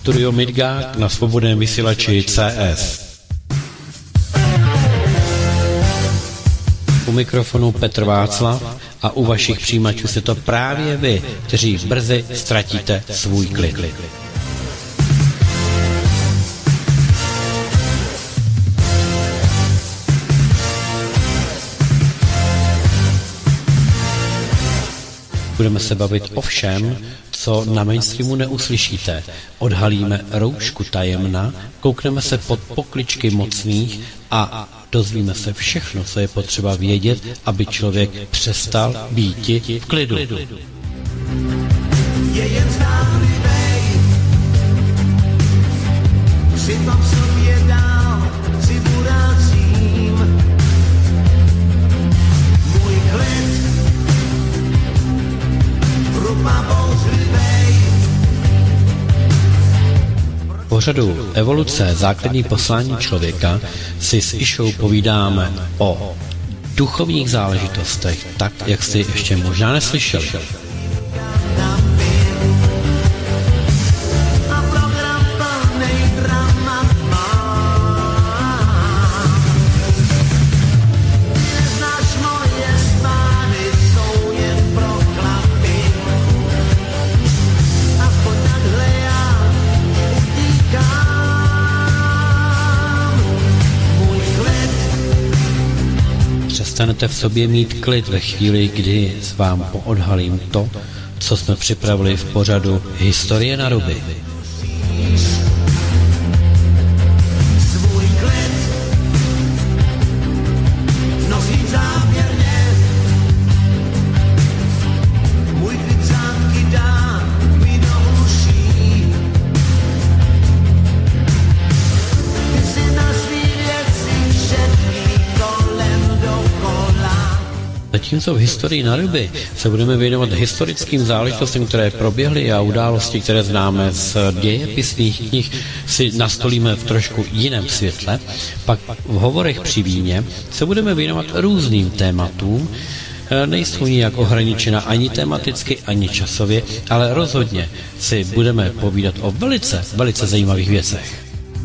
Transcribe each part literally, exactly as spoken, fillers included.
Studio Midgard na svobodném vysílači C S. U mikrofonu Petr Václav a u vašich přijímačů jste to právě vy, kteří brzy ztratíte svůj klid. Budeme se bavit o všem, co na mainstreamu neuslyšíte. Odhalíme roušku tajemna, koukneme se pod pokličky mocných a dozvíme se všechno, co je potřeba vědět, aby člověk přestal býti v klidu. Je jen zdánlivej, přitom sobě dál si burácím. Můj klid v pořadu Evoluce, základní poslání člověka si s Išou povídáme o duchovních záležitostech, tak, jak jsi ještě možná neslyšeli. Přestanete v sobě mít klid ve chvíli, kdy vám poodhalím to, co jsme připravili v pořadu Historie na ruby. Zatímco v historii na ruby se budeme věnovat historickým záležitostem, které proběhly a události, které známe z dějepisných knih, si nastolíme v trošku jiném světle. Pak v hovorech při víně se budeme věnovat různým tématům, nejsou nijak ohraničena ani tematicky, ani časově, ale rozhodně si budeme povídat o velice, velice zajímavých věcech.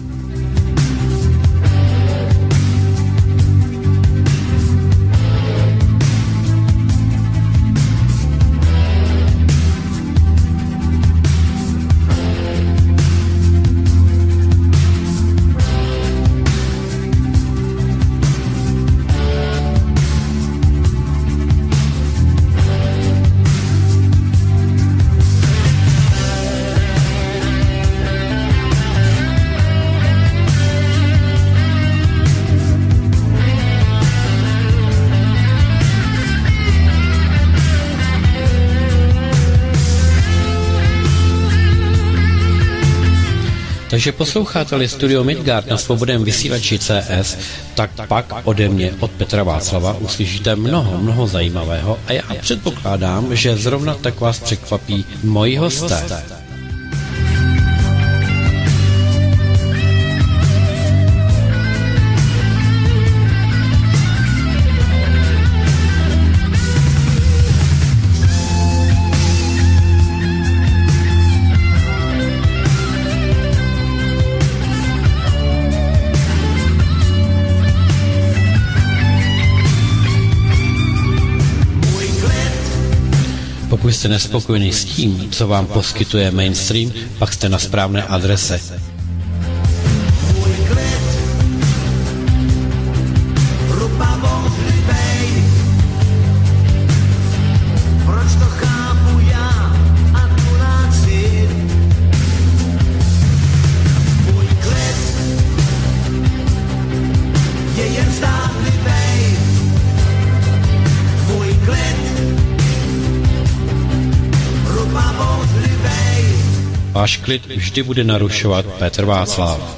Takže posloucháte-li Studio Midgard na svobodném vysílači C S, tak pak ode mě, od Petra Václava, uslyšíte mnoho, mnoho zajímavého a já předpokládám, že zrovna tak vás překvapí moji hosté. Pokud jste nespokojený s tím, co vám poskytuje mainstream, pak jste na správné adrese. Váš klid vždy bude narušovat Petr Václav.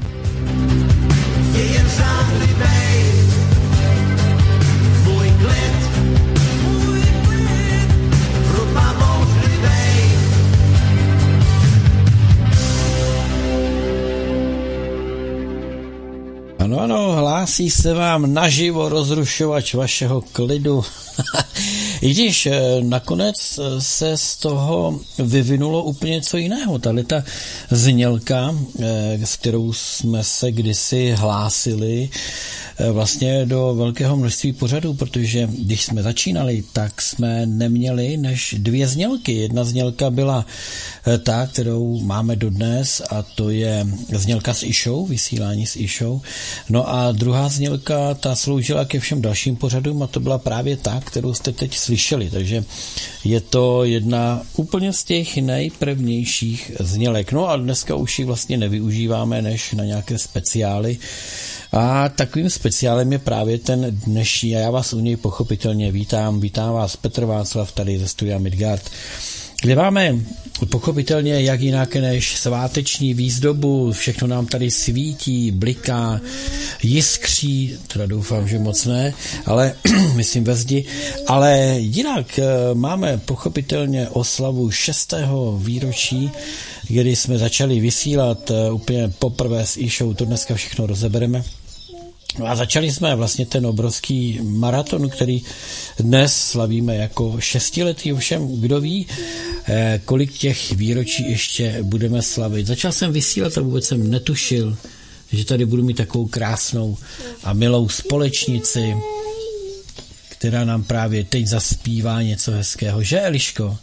Ano, ano, hlásí se vám naživo rozrušovač vašeho klidu. I když nakonec se z toho vyvinulo úplně něco jiného. Tahle ta znělka, s kterou jsme se kdysi hlásili vlastně do velkého množství pořadů, protože když jsme začínali, tak jsme neměli než dvě znělky. Jedna znělka byla ta, kterou máme dodnes, a to je znělka s Išou, vysílání s Išou. No a druhá znělka, ta sloužila ke všem dalším pořadům a to byla právě ta, kterou jste teď slyšeli. Takže je to jedna úplně z těch nejprvnějších znělek. No a dneska už ji vlastně nevyužíváme než na nějaké speciály. A takovým speciálem je právě ten dnešní a já vás u něj pochopitelně vítám. Vítám vás Petr Václav tady ze studia Midgard, kde máme pochopitelně jak jinak než sváteční výzdobu, všechno nám tady svítí, bliká, jiskří, teda doufám, že moc ne, ale myslím ve zdi, ale jinak máme pochopitelně oslavu šestého výročí, kdy jsme začali vysílat úplně poprvé s Išou, to dneska všechno rozebereme. A začali jsme vlastně ten obrovský maraton, který dnes slavíme jako šestiletý, ovšem kdo ví, kolik těch výročí ještě budeme slavit. Začal jsem vysílat a vůbec jsem netušil, že tady budu mít takovou krásnou a milou společnici, která nám právě teď zaspívá něco hezkého. Že, Eliško?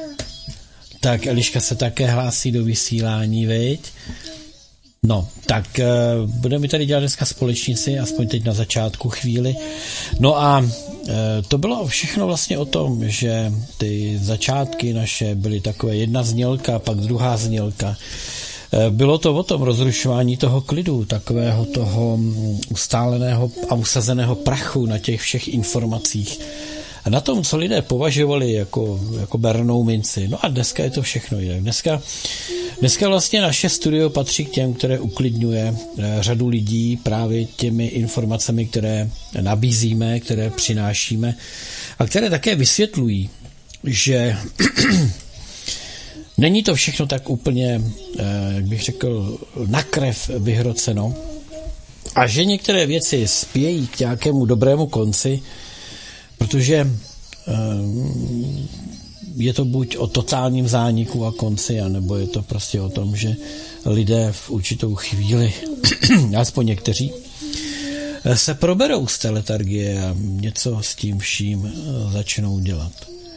Tak Eliška se také hlásí do vysílání, viď? No, tak uh, budeme tady dělat dneska společnici, aspoň teď na začátku chvíli. No a uh, to bylo všechno vlastně o tom, že ty začátky naše byly takové jedna znělka, pak druhá znělka. Uh, bylo to o tom rozrušování toho klidu, takového toho ustáleného a usazeného prachu na těch všech informacích. A na tom, co lidé považovali jako, jako bernou minci. No a dneska je to všechno jinak. Dneska, dneska vlastně naše studio patří k těm, které uklidňuje řadu lidí právě těmi informacemi, které nabízíme, které přinášíme a které také vysvětlují, že není to všechno tak úplně, jak bych řekl, na krev vyhroceno a že některé věci spějí k nějakému dobrému konci, protože je to buď o totálním zániku a konci, anebo je to prostě o tom, že lidé v určitou chvíli, aspoň někteří, se proberou z té letargie a něco s tím vším začnou dělat.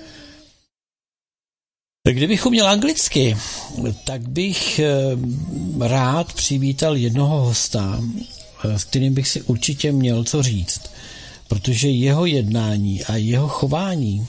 Kdybych uměl anglicky, tak bych rád přivítal jednoho hosta, s kterým bych si určitě měl co říct, protože jeho jednání a jeho chování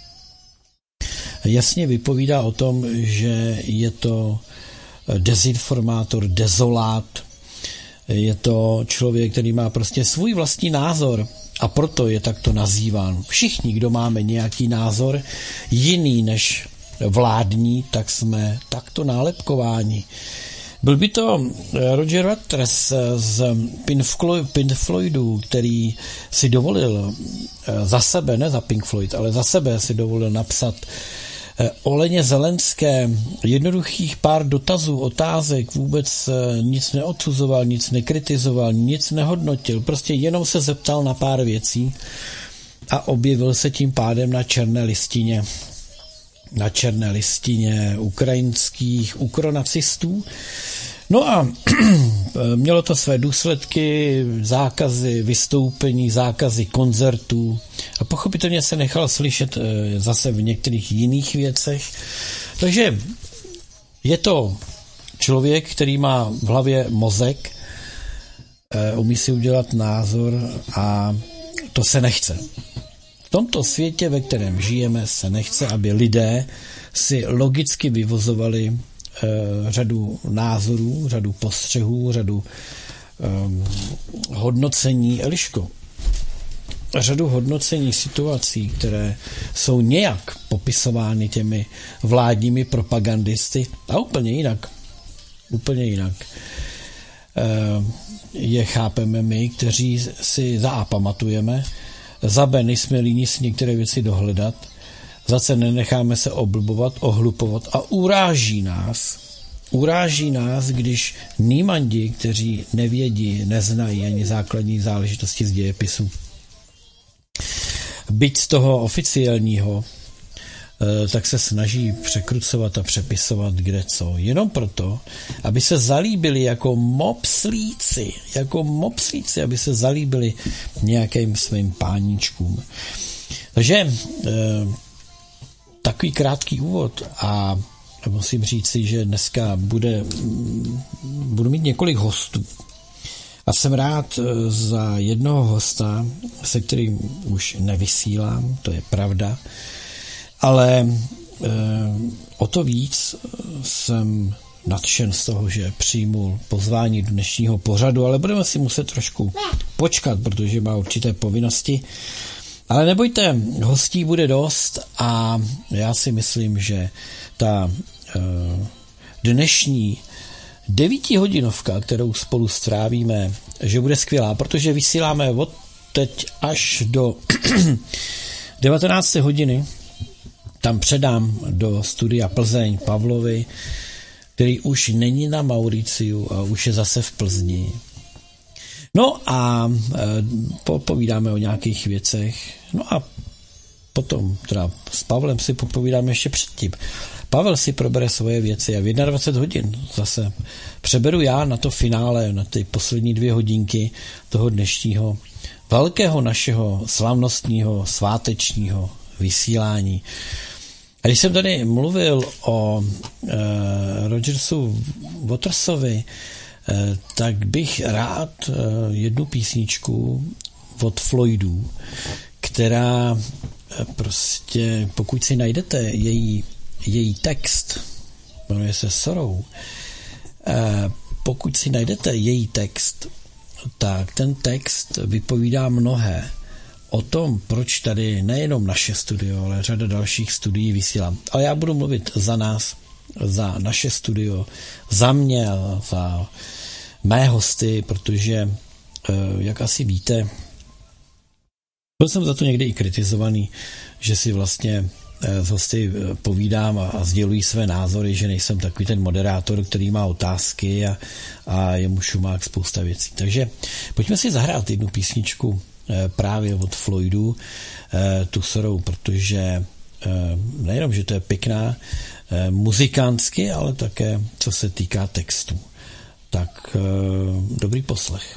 jasně vypovídá o tom, že je to dezinformátor, dezolát, je to člověk, který má prostě svůj vlastní názor a proto je takto nazýván. Všichni, kdo máme nějaký názor jiný než vládní, tak jsme takto nálepkováni. Byl by to Roger Waters z Pink Floydu, který si dovolil za sebe, ne za Pink Floyd, ale za sebe si dovolil napsat Oleně Zelenské jednoduchých pár dotazů, otázek, vůbec nic neodsuzoval, nic nekritizoval, nic nehodnotil, prostě jenom se zeptal na pár věcí a objevil se tím pádem na černé listině. na černé listině ukrajinských ukronacistů. No a mělo to své důsledky, zákazy vystoupení, zákazy koncertů a pochopitelně se nechal slyšet zase v některých jiných věcech. Takže je to člověk, který má v hlavě mozek, umí si udělat názor a to se nechce. V tomto světě, ve kterém žijeme, se nechce, aby lidé si logicky vyvozovali e, řadu názorů, řadu postřehů, řadu e, hodnocení. Eliško, řadu hodnocení situací, které jsou nějak popisovány těmi vládními propagandisty a úplně jinak. Úplně jinak. E, je chápeme my, kteří si za A pamatujeme, za B nejsme líní si některé věci dohledat, za C nenecháme se oblbovat, ohlupovat a uráží nás. Uráží nás, když nímandi, kteří nevědí, neznají ani základní záležitosti z dějepisu, byť z toho oficiálního, tak se snaží překrucovat a přepisovat kde co. Jenom proto, aby se zalíbili jako mopslíci, jako mopslíci, aby se zalíbili nějakým svým páníčkům. Takže takový krátký úvod a musím říci, že dneska bude, budu mít několik hostů. A jsem rád za jednoho hosta, se kterým už nevysílám, to je pravda, ale e, o to víc jsem nadšen z toho, že přijmul pozvání do dnešního pořadu, ale budeme si muset trošku počkat, protože má určité povinnosti. Ale nebojte, hostí bude dost a já si myslím, že ta e, dnešní devítihodinovka, kterou spolu strávíme, že bude skvělá, protože vysíláme od teď až do devatenácté hodiny. Tam předám do studia Plzeň Pavlovi, který už není na Mauriciu a už je zase v Plzni. No a e, popovídáme o nějakých věcech. No a potom teda s Pavlem si popovídáme ještě předtím. Pavel si probere svoje věci a v dvacet jedna hodin zase přeberu já na to finále, na ty poslední dvě hodinky toho dnešního velkého našeho slavnostního svátečního vysílání. A když jsem tady mluvil o e, Rogersu Watersovi, e, tak bych rád e, jednu písničku od Floydů, která e, prostě, pokud si najdete její, její text, jmenuje se Sorrow, e, pokud si najdete její text, tak ten text vypovídá mnohé o tom, proč tady nejenom naše studio, ale řada dalších studií vysílám. Ale já budu mluvit za nás, za naše studio, za mě a za mé hosty, protože, jak asi víte, byl jsem za to někdy i kritizovaný, že si vlastně s hosty povídám a, a sdělují své názory, že nejsem takový ten moderátor, který má otázky a, a je mu šumák spousta věcí. Takže pojďme si zahrát jednu písničku právě od Floydů, tu Sorrow, protože nejenom, že to je pěkná muzikánsky, ale také co se týká textu. Tak dobrý poslech.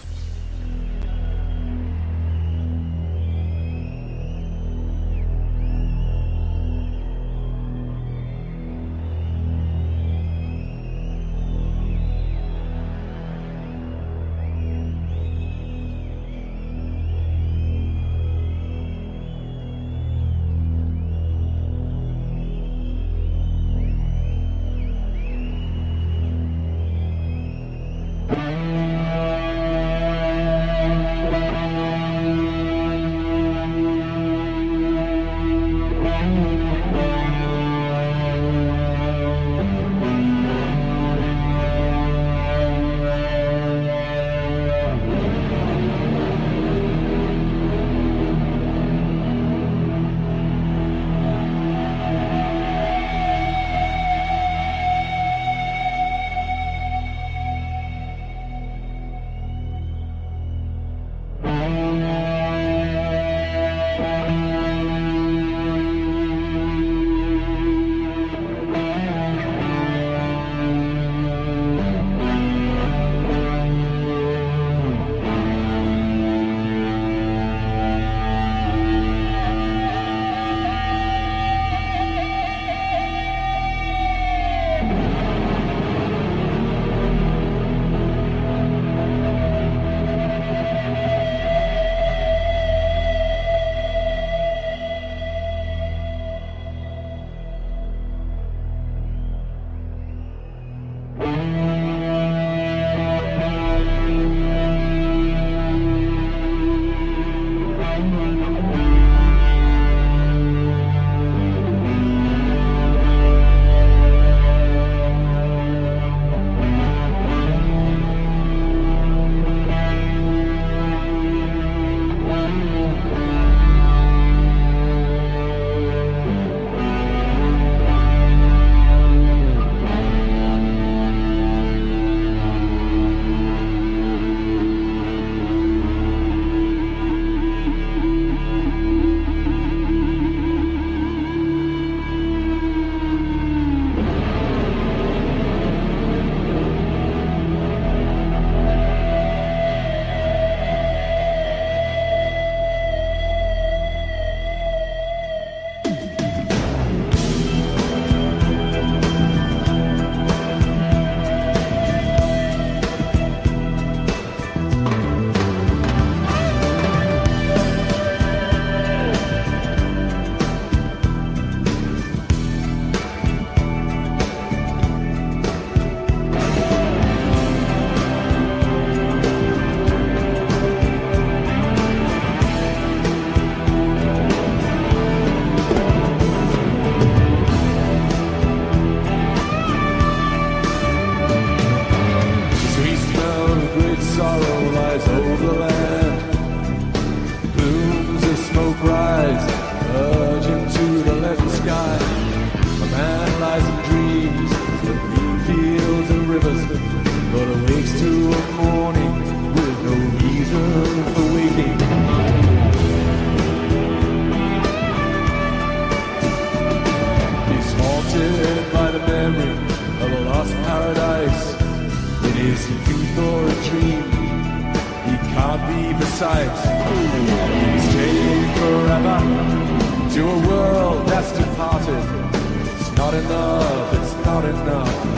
the sight. Stay forever to a world that's departed. It's not enough, it's not enough.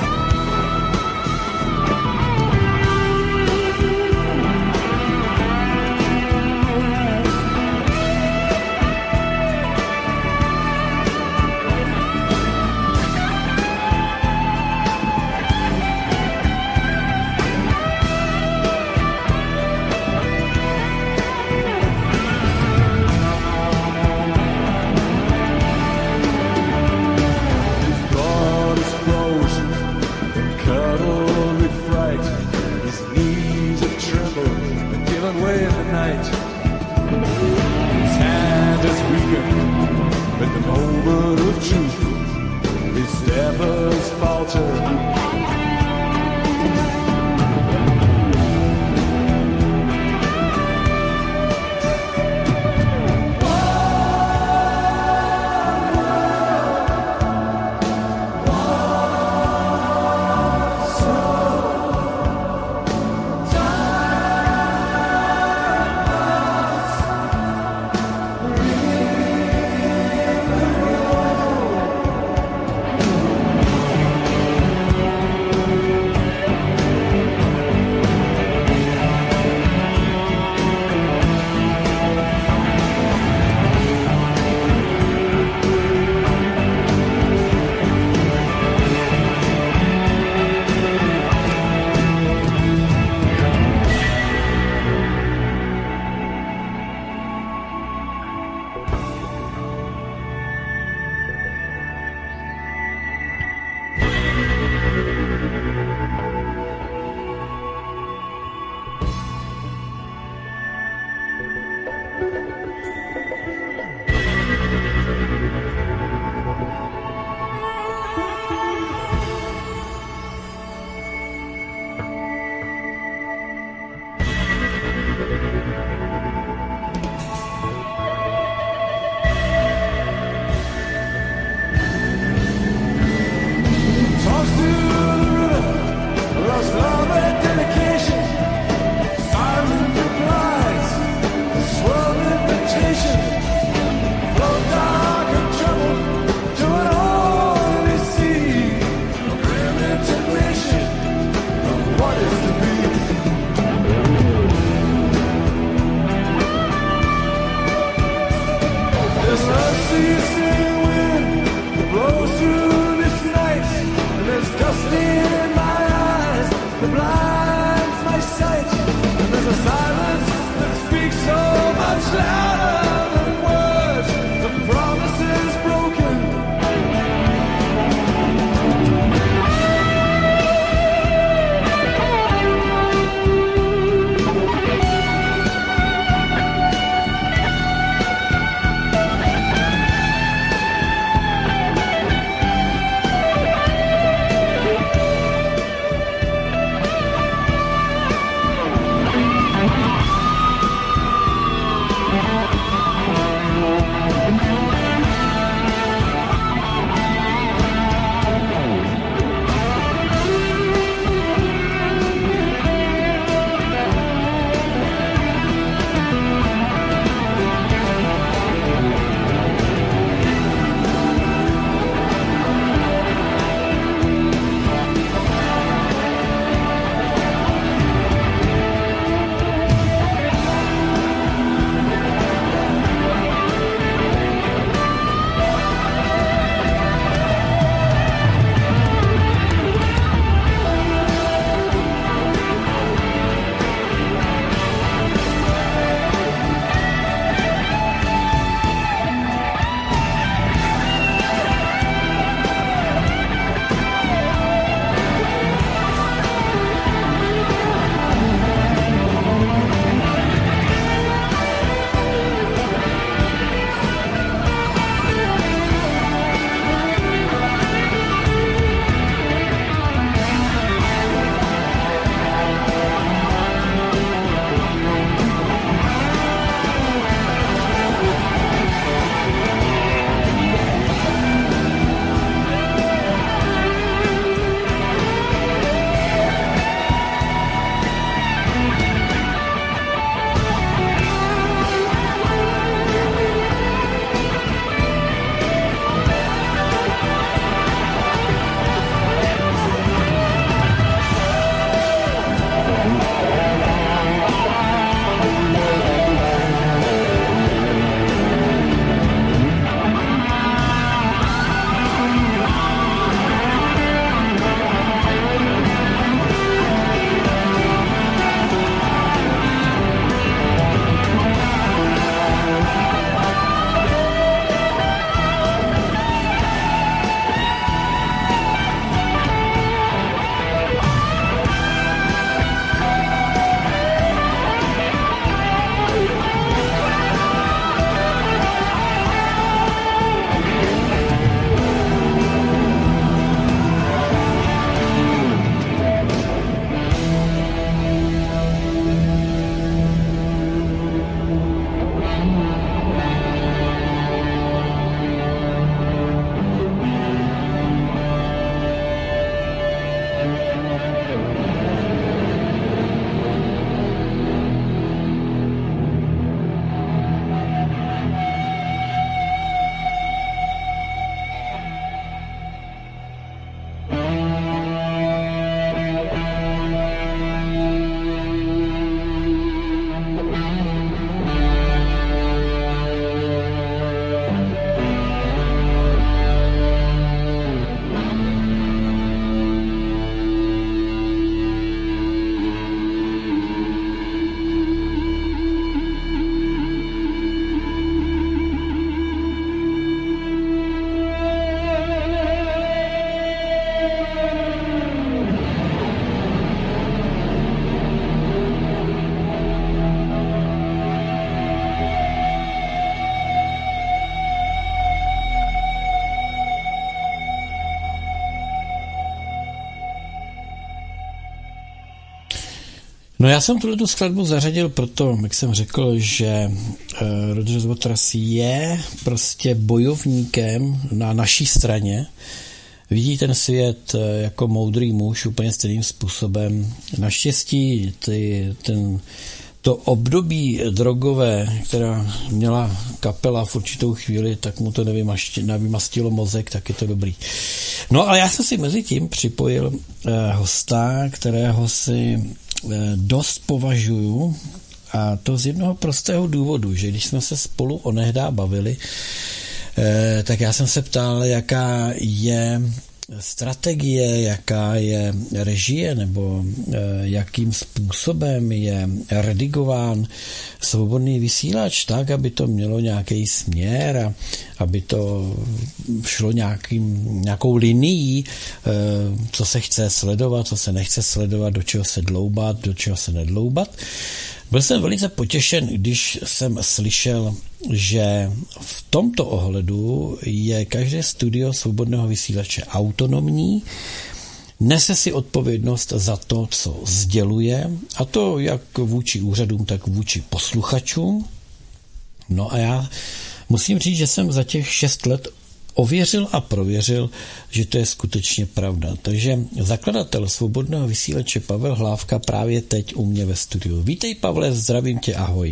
No já jsem tuhle skladbu zařadil proto, jak jsem řekl, že uh, Roger Waters je prostě bojovníkem na naší straně. Vidí ten svět jako moudrý muž úplně stejným způsobem. Naštěstí ty, ten, to období drogové, která měla kapela v určitou chvíli, tak mu to nevymastilo mozek, tak je to dobrý. No ale já jsem si mezi tím připojil eh, hosta, kterého si eh, dost považuju, a to z jednoho prostého důvodu, že když jsme se spolu onehdá bavili, eh, tak já jsem se ptal, jaká je strategie, jaká je režie, nebo e, jakým způsobem je redigován svobodný vysílač tak, aby to mělo nějaký směr a aby to šlo nějakým, nějakou linií, e, co se chce sledovat, co se nechce sledovat, do čeho se dloubat, do čeho se nedloubat. Byl jsem velice potěšen, když jsem slyšel, že v tomto ohledu je každé studio svobodného vysílače autonomní, nese si odpovědnost za to, co sděluje, a to jak vůči úřadům, tak vůči posluchačům. No a já musím říct, že jsem za těch šest let ověřil a prověřil, že to je skutečně pravda. Takže zakladatel svobodného vysílače Pavel Hlávka právě teď u mě ve studiu. Vítej, Pavle, zdravím tě, ahoj.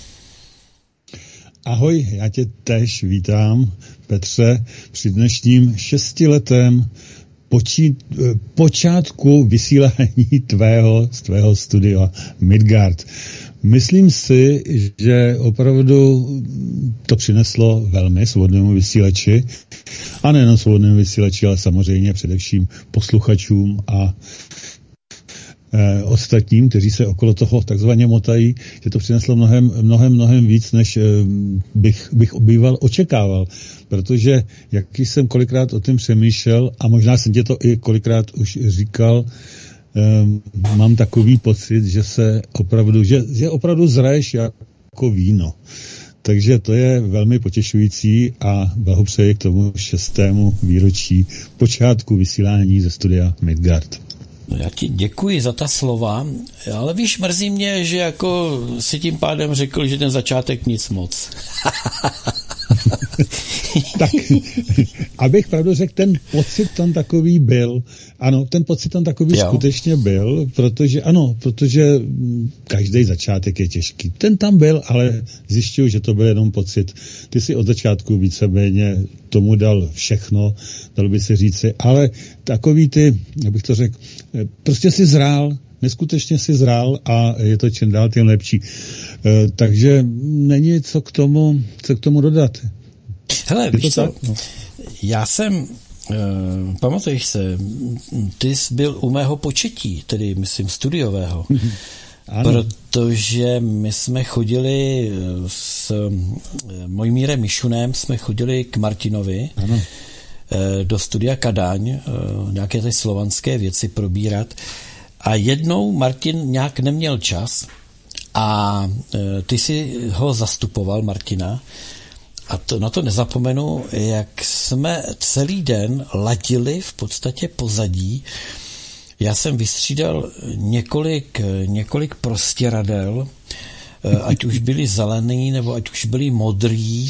Ahoj, já tě též vítám, Petře, při dnešním šestiletém počít, počátku vysílání tvého, z tvého studia Midgard. Myslím si, že opravdu to přineslo velmi svobodnému vysílači, a nejen svobodnému vysílači, ale samozřejmě především posluchačům a e, ostatním, kteří se okolo toho takzvaně motají, že to přineslo mnohem, mnohem, mnohem víc, než e, bych, bych obýval očekával. Protože, jak jsem kolikrát o tom přemýšlel, a možná jsem tě to i kolikrát už říkal, Um, mám takový pocit, že se opravdu, že, že opravdu zraješ jako víno. Takže to je velmi potěšující a blahopřeji k tomu šestému výročí počátku vysílání ze studia Midgard. No já ti děkuji za ta slova, ale víš, mrzí mě, že jako si tím pádem řekl, že ten začátek nic moc. Tak, abych pravdu řekl, ten pocit tam takový byl. Ano, ten pocit tam takový jo. skutečně byl, protože ano, protože každý začátek je těžký. Ten tam byl, ale zjišťuju, že to byl jenom pocit. Ty si od začátku víceméně tomu dal všechno, dal by se říci, ale takový ty, abych to řekl, prostě si zrál, neskutečně si zrál a je to čím dál tím lepší. E, takže není co k tomu, co k tomu dodat. Hele, víš co, já jsem, uh, pamatuješ se, ty jsi byl u mého početí, tedy myslím studiového, protože my jsme chodili s Mojmírem Mišunem, jsme chodili k Martinovi ano. do studia Kadaň, nějaké ty slovanské věci probírat, a jednou Martin nějak neměl čas a ty si ho zastupoval, Martina, a to, na to nezapomenu, jak jsme celý den ladili v podstatě pozadí. Já jsem vystřídal několik, několik prostěradel, ať už byly zelený, nebo ať už byly modrý.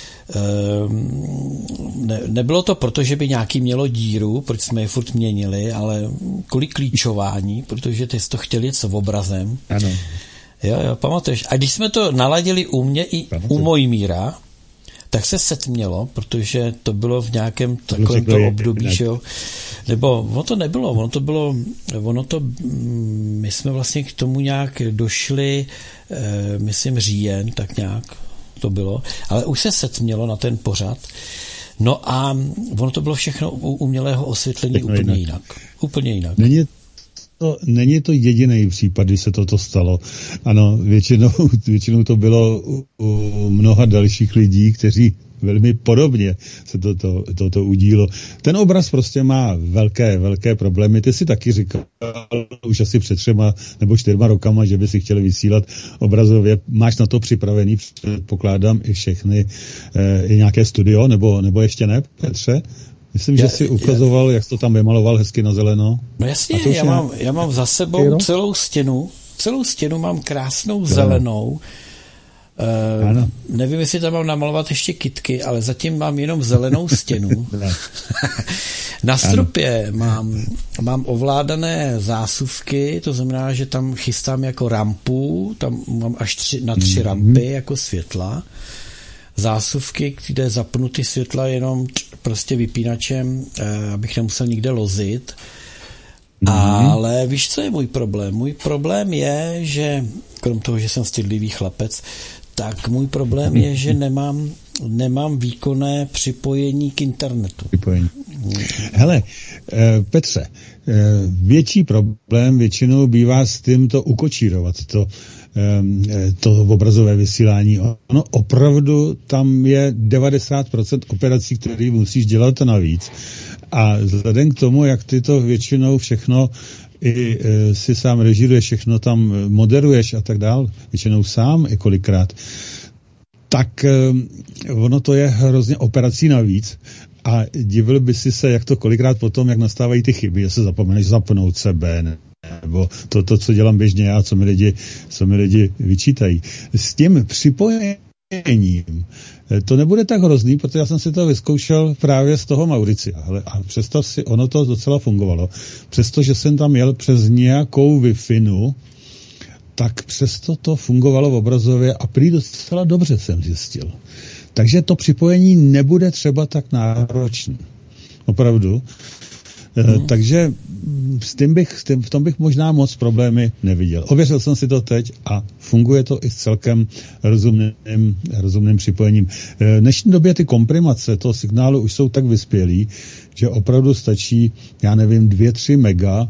Ne, nebylo to proto, že by nějaký mělo díru, proč jsme je furt měnili, ale kvůli klíčování, protože ty jsi to chtěli něco obrazem. Ano. Jo, jo, pamatuješ. A když jsme to naladili u mě i Pamatuj. u Mojmíra, tak se setmělo, protože to bylo v nějakém takovém to období, že jo. Nebo ono to nebylo, ono to bylo, ono to, my jsme vlastně k tomu nějak došli, eh, myslím říjen, tak nějak to bylo, ale už se setmělo na ten pořad. No a ono to bylo všechno u umělého osvětlení tak úplně jinak. jinak. Úplně jinak. Není to, není to jediný případ, kdy se toto stalo. Ano, většinou, většinou to bylo u, u mnoha dalších lidí, kteří velmi podobně se toto to, to, to udílo. Ten obraz prostě má velké, velké problémy. Ty si taky říkal už asi před třema nebo čtyřma rokama, že by si chtěli vysílat obrazově. Máš na to připravený, předpokládám, i všechny, eh, i nějaké studio, nebo, nebo ještě ne, Petře? Myslím, já, že si ukazoval, já, jak to tam vymaloval hezky na zeleno. No jasně, já mám, já mám za sebou celou stěnu celou stěnu mám krásnou zelenou. Uh, ano. Nevím, jestli tam mám namalovat ještě kytky, ale zatím mám jenom zelenou stěnu. Na stropě mám, mám ovládané zásuvky, to znamená, že tam chystám jako rampu, tam mám až tři, na tři mm-hmm. rampy jako světla. Zásuvky, kde zapnu ty světla jenom prostě vypínačem, eh, abych nemusel nikde lozit. Mm-hmm. Ale víš, co je můj problém? Můj problém je, že krom toho, že jsem stydlivý chlapec, tak můj problém je, že nemám, nemám výkonné připojení k internetu. Připojení. Hele, Petře, větší problém většinou bývá s tím to ukočírovat, to, to obrazové vysílání. Ono opravdu tam je devadesát procent operací, které musíš dělat navíc. A vzhledem k tomu, jak ty to většinou všechno i e, si sám režíruješ, všechno tam moderuješ a tak dál, většinou sám i kolikrát, tak e, ono to je hrozně operací navíc a divil by si se, jak to kolikrát potom, jak nastávají ty chyby, že se zapomeneš zapnout sebe, ne? Nebo to, to, co dělám běžně já, co mi lidi, co mi lidi vyčítají. S tím připojením to nebude tak hrozný, protože já jsem si to vyzkoušel právě z toho Mauricia. A představ si, ono to docela fungovalo. Přestože jsem tam jel přes nějakou Wi-Fi, tak přesto to fungovalo v obrazově a prý docela dobře jsem zjistil. Takže to připojení nebude třeba tak náročné. Opravdu. Hmm. Takže s tím bych, s tím, v tom bych možná moc problémy neviděl. Ověřil jsem si to teď a funguje to i s celkem rozumným, rozumným připojením. V dnešní době ty komprimace toho signálu už jsou tak vyspělý, že opravdu stačí, já nevím, dvě, tři mega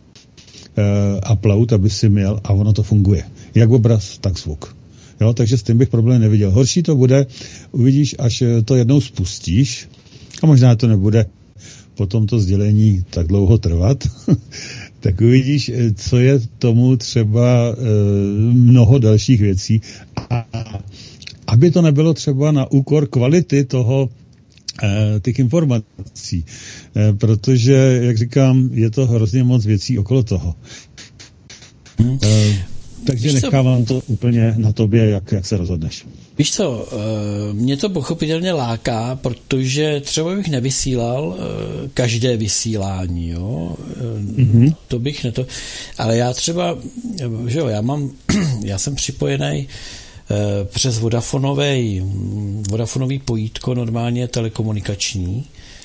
uh, upload, aby si měl a ono to funguje. Jak obraz, tak zvuk. Jo, takže s tím bych problém neviděl. Horší to bude, uvidíš, až to jednou spustíš a možná to nebude potom to sdělení tak dlouho trvat, tak uvidíš, co je tomu třeba e, mnoho dalších věcí. A aby to nebylo třeba na úkor kvality toho, e, těch informací, e, protože, jak říkám, je to hrozně moc věcí okolo toho. Hmm. E, takže Víš nechávám co? to úplně na tobě, jak, jak se rozhodneš. Víš co, mě to pochopitelně láká, protože třeba bych nevysílal každé vysílání, jo, mm-hmm. to bych ne to, ale já třeba, že jo, já mám, já jsem připojený přes Vodafonový, Vodafonový pojítko normálně telekomunikační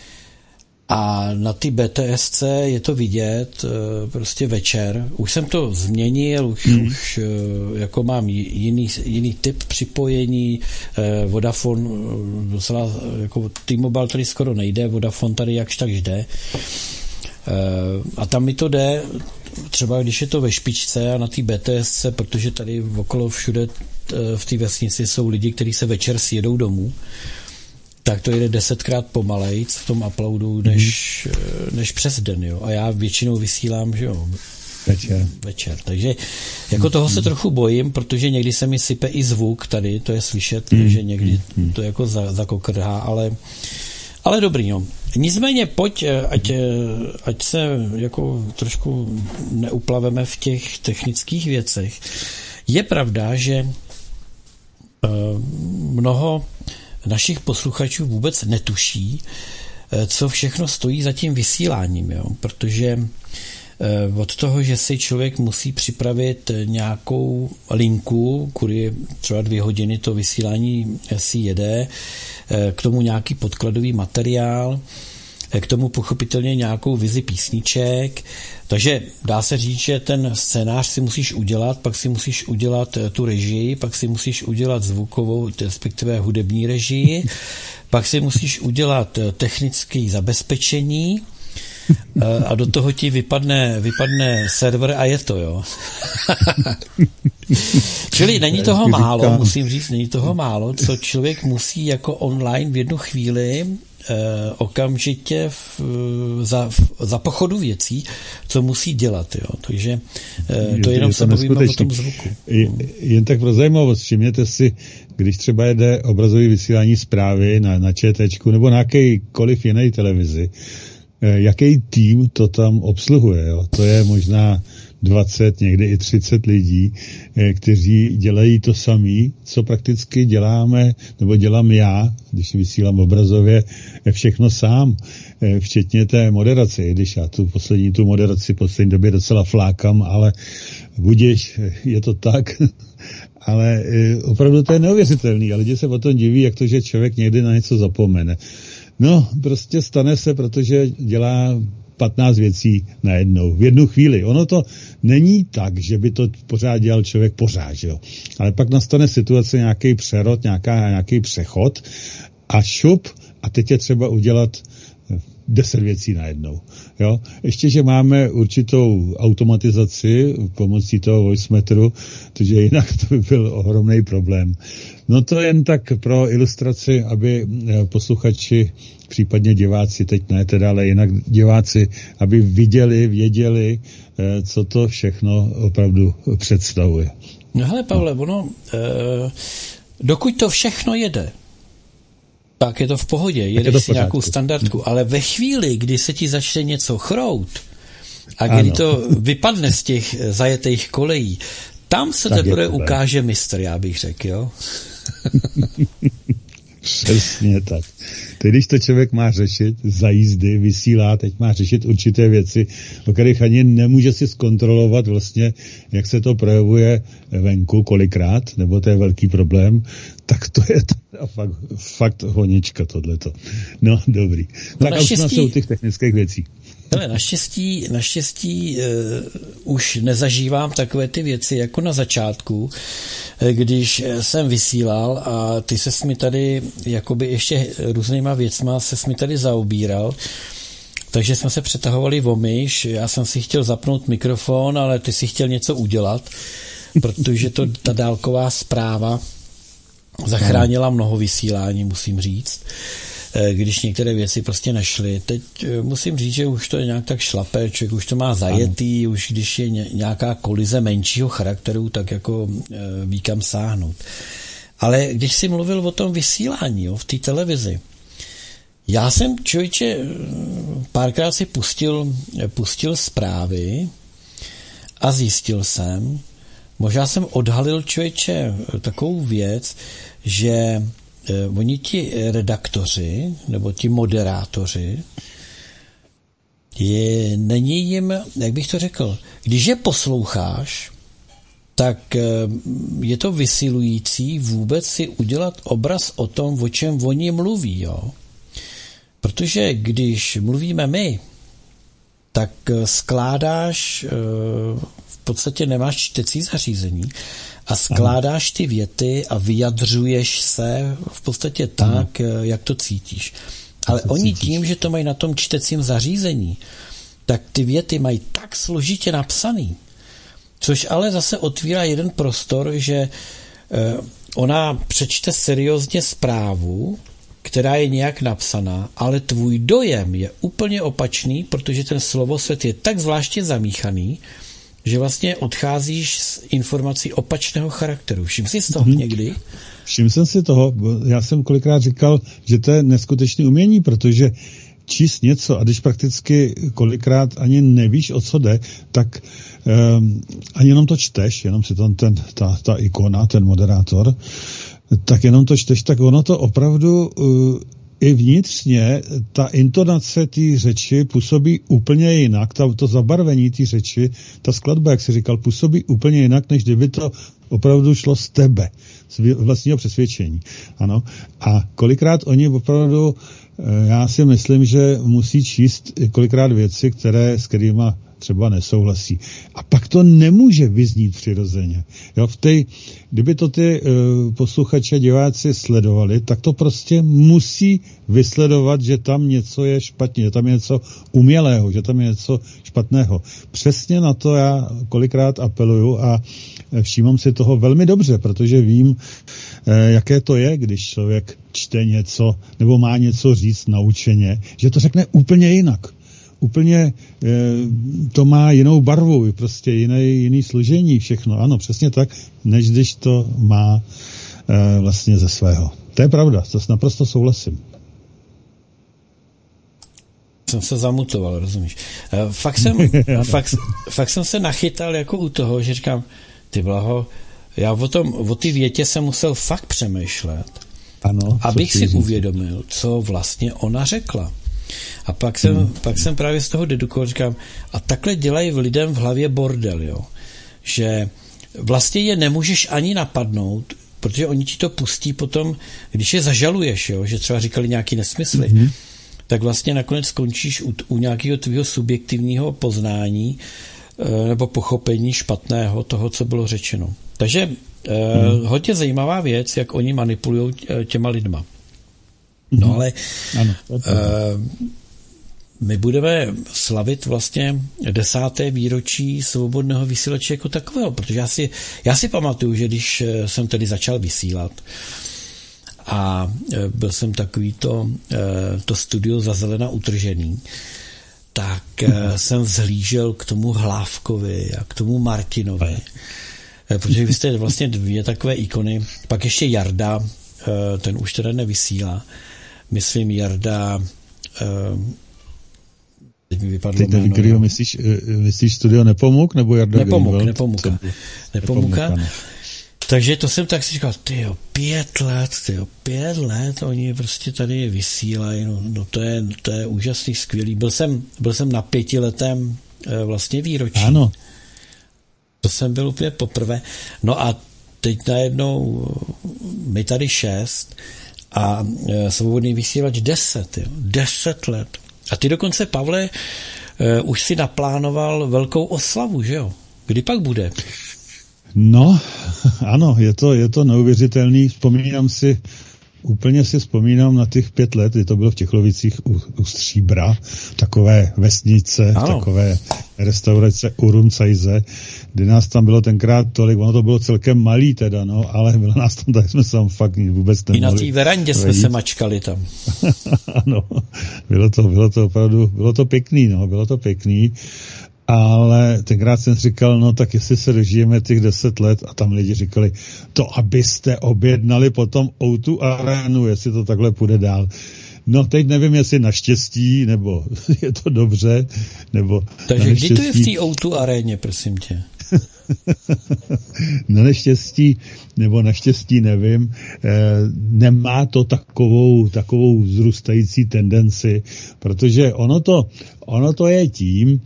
a na ty B T S C je to vidět prostě večer. Už jsem to změnil, už, hmm. už jako mám jiný, jiný typ připojení. Vodafone docela, jako T-Mobile tady skoro nejde, Vodafone tady jakž tak jde. A tam mi to jde, třeba když je to ve špičce a na té B T S C, protože tady okolo všude v té vesnici jsou lidi, kteří se večer sjedou domů, tak to jede desetkrát pomalejc v tom uploadu, než, mm. než přes den, jo. A já většinou vysílám, že jo, večer. večer. Takže jako toho se trochu bojím, protože někdy se mi sype i zvuk tady, to je slyšet, mm. že někdy to jako zakokrhá, ale, ale dobrý, no. Nicméně pojď, ať, ať se jako trošku neuplaveme v těch technických věcech. Je pravda, že uh, mnoho našich posluchačů vůbec netuší, co všechno stojí za tím vysíláním, jo? Protože od toho, že si člověk musí připravit nějakou linku, kudy třeba dvě hodiny to vysílání si jede, k tomu nějaký podkladový materiál, k tomu pochopitelně nějakou vizi písniček, takže dá se říct, že ten scénář si musíš udělat, pak si musíš udělat tu režii, pak si musíš udělat zvukovou, respektive hudební režii, pak si musíš udělat technické zabezpečení a do toho ti vypadne, vypadne server a je to, jo. Čili není toho málo, musím říct, není toho málo, co člověk musí jako online v jednu chvíli eh, okamžitě v, za, v, za pochodu věcí, co musí dělat, jo. Takže eh, to jenom se bavíme o tom zvuku. Jen tak pro zajímavost, všimněte si, když třeba jede obrazové vysílání zprávy na, na ČTčku nebo na jakékoliv jiné televizi, jaký tým to tam obsluhuje. Jo? To je možná dvacet, někdy i třicet lidí, kteří dělají to samé, co prakticky děláme, nebo dělám já, když vysílám obrazově, všechno sám, včetně té moderace, když já tu poslední tu moderaci poslední době docela flákám, ale budiš, je to tak, ale opravdu to je neuvěřitelný a lidi se o tom diví, jak to, že člověk někdy na něco zapomene. No, prostě stane se, protože dělá patnáct věcí najednou, v jednu chvíli. Ono to není tak, že by to pořád dělal člověk pořád, jo. Ale pak nastane situace, nějaký přerod, nějaká, nějaký přechod a šup a teď je třeba udělat deset věcí najednou. Jo? Ještě, že máme určitou automatizaci pomocí toho voicemetru, protože jinak to by byl ohromný problém. No to jen tak pro ilustraci, aby posluchači, případně diváci, teď ne teda, ale jinak diváci, aby viděli, věděli, co to všechno opravdu představuje. No hele, Pavle, ono, eh, dokud to všechno jede, tak je to v pohodě, jedeš si nějakou standardku, ale ve chvíli, kdy se ti začne něco chrout a kdy ano. to vypadne z těch zajetých kolejí, tam se tak teprve ukáže mistr, já bych řekl, jo? Přesně tak. Teď, když to člověk má řešit za jízdy, vysílá, teď má řešit určité věci, o kterých ani nemůže si zkontrolovat vlastně, jak se to projevuje venku kolikrát, nebo to je velký problém, tak to je teda fakt, fakt honička tohleto. No, dobrý. No tak a už jsou těch technických věcí. Ale naštěstí, naštěstí uh, už nezažívám takové ty věci jako na začátku, když jsem vysílal a ty ses mi tady jakoby ještě různýma věcma ses mi tady zaobíral, takže jsme se přetahovali o myš, já jsem si chtěl zapnout mikrofon, ale ty si chtěl něco udělat, protože to ta dálková zpráva zachránila mnoho vysílání, musím říct, když některé věci prostě nešly. Teď musím říct, že už to je nějak tak šlapé, člověk už to má zajetý, ano. Už když je nějaká kolize menšího charakteru, tak jako ví kam sáhnout. Ale když jsi mluvil o tom vysílání, jo, v té televizi, já jsem, člověče, párkrát si pustil, pustil zprávy a zjistil jsem, možná jsem odhalil, člověče, takovou věc, že oni ti redaktoři, nebo ti moderátoři, je, není jim, jak bych to řekl, když je posloucháš, tak je to vysilující vůbec si udělat obraz o tom, o čem oni mluví, jo. Protože když mluvíme my, tak skládáš, v podstatě nemáš čtecí zařízení a skládáš ty věty a vyjadřuješ se v podstatě tak, ano. Jak to cítíš. Ale to oni cítíš. Tím, že to mají na tom čtecím zařízení, tak ty věty mají tak složitě napsaný, což ale zase otvírá jeden prostor, že ona přečte seriózně zprávu, která je nějak napsaná, ale tvůj dojem je úplně opačný, protože ten slovosvět je tak zvláštně zamíchaný, že vlastně odcházíš z informací opačného charakteru. Všim si z toho hmm. někdy? Všim jsem si toho. Já jsem kolikrát říkal, že to je neskutečné umění, protože číst něco a když prakticky kolikrát ani nevíš, o co jde, tak um, ani jenom to čteš, jenom si tam ten, ta, ta ikona, ten moderátor, tak jenom to čteš, tak ono to opravdu uh, i vnitřně, ta intonace té řeči působí úplně jinak, ta, to zabarvení té řeči, ta skladba, jak jsi říkal, působí úplně jinak, než kdyby to opravdu šlo z tebe, z vlastního přesvědčení. Ano. A kolikrát oni opravdu, já si myslím, že musí číst kolikrát věci, které, s kterými třeba nesouhlasí. A pak to nemůže vyznít přirozeně. Jo, v té, kdyby to ty uh, posluchači a diváci sledovali, tak to prostě musí vysledovat, že tam něco je špatně, že tam je něco umělého, že tam je něco špatného. Přesně na to já kolikrát apeluju a všímám si toho velmi dobře, protože vím, eh, jaké to je, když člověk čte něco nebo má něco říct naučeně, že to řekne úplně jinak. Úplně e, to má jinou barvu, prostě jiné, jiný složení, všechno. Ano, přesně tak, než když to má e, vlastně ze svého. To je pravda, to naprosto souhlasím. jsem se zamutoval, rozumíš. Fakt jsem, fakt, fakt jsem se nachytal jako u toho, že říkám, ty blaho, já o tom, o ty větě jsem musel fakt přemýšlet, ano, abych si uvědomil, co vlastně ona řekla. A pak jsem, hmm. pak jsem právě z toho dedukoval, říkám, a takhle dělají v lidem v hlavě bordel, jo. Že vlastně je nemůžeš ani napadnout, protože oni ti to pustí potom, když je zažaluješ, jo, že třeba říkali nějaký nesmysly, hmm. tak vlastně nakonec skončíš u, u nějakého tvýho subjektivního poznání e, nebo pochopení špatného toho, co bylo řečeno. Takže e, hmm. hodně zajímavá věc, jak oni manipulují těma lidma. No ale ano, uh, my budeme slavit vlastně desáté výročí svobodného vysílače jako takového, protože já si, já si pamatuju, že když jsem tedy začal vysílat a byl jsem takový to, to studio za zelena utržený, tak jsem vzhlížel k tomu Hlávkovi a k tomu Martinovi, protože vy jste vlastně dvě takové ikony, pak ještě Jarda, ten už teda nevysílá, myslím Jarda, teď mi vypadlo teď nevím, kterýho myslíš, myslíš studio Nepomuk, nebo Jarda Nepomuk, Greenwald? Nepomuka. Nepomuka. Nepomuka. Takže to jsem tak si říkal, tyjo, pět let, tyjo, pět let, oni prostě tady vysílají, no, no to, je, to je úžasný, skvělý. Byl jsem, byl jsem na pětiletém vlastně výročí. Ano. To jsem byl úplně poprvé. No a teď najednou my tady šest a svobodný vysílač deset, jo, deset let. A ty dokonce, Pavle, uh, už si naplánoval velkou oslavu, že jo? Kdy pak bude? No, ano, je to, je to neuvěřitelný. Vzpomínám si, úplně si vzpomínám na těch pět let, kdy to bylo v Těchlovicích u, u Stříbra, takové vesnice, ano. Takové restaurace Urumcajze, kdy nás tam bylo tenkrát tolik, ono to bylo celkem malý teda, no, ale bylo nás tam, tak jsme se tam fakt vůbec nemohli. I na té verandě jsme se mačkali tam. Ano, bylo to, bylo to opravdu, bylo to pěkný, no, bylo to pěkný. Ale tenkrát jsem říkal, no tak jestli se dožijeme těch deset let a tam lidi říkali, to abyste objednali potom ó dva Arenu, jestli to takhle půjde dál. No teď nevím, jestli naštěstí, nebo je to dobře, nebo takže kdy to je v té ó dva Aréně, prosím tě? Na neštěstí, nebo naštěstí nevím, eh, nemá to takovou, takovou vzrůstající tendenci, protože ono to, ono to je tím,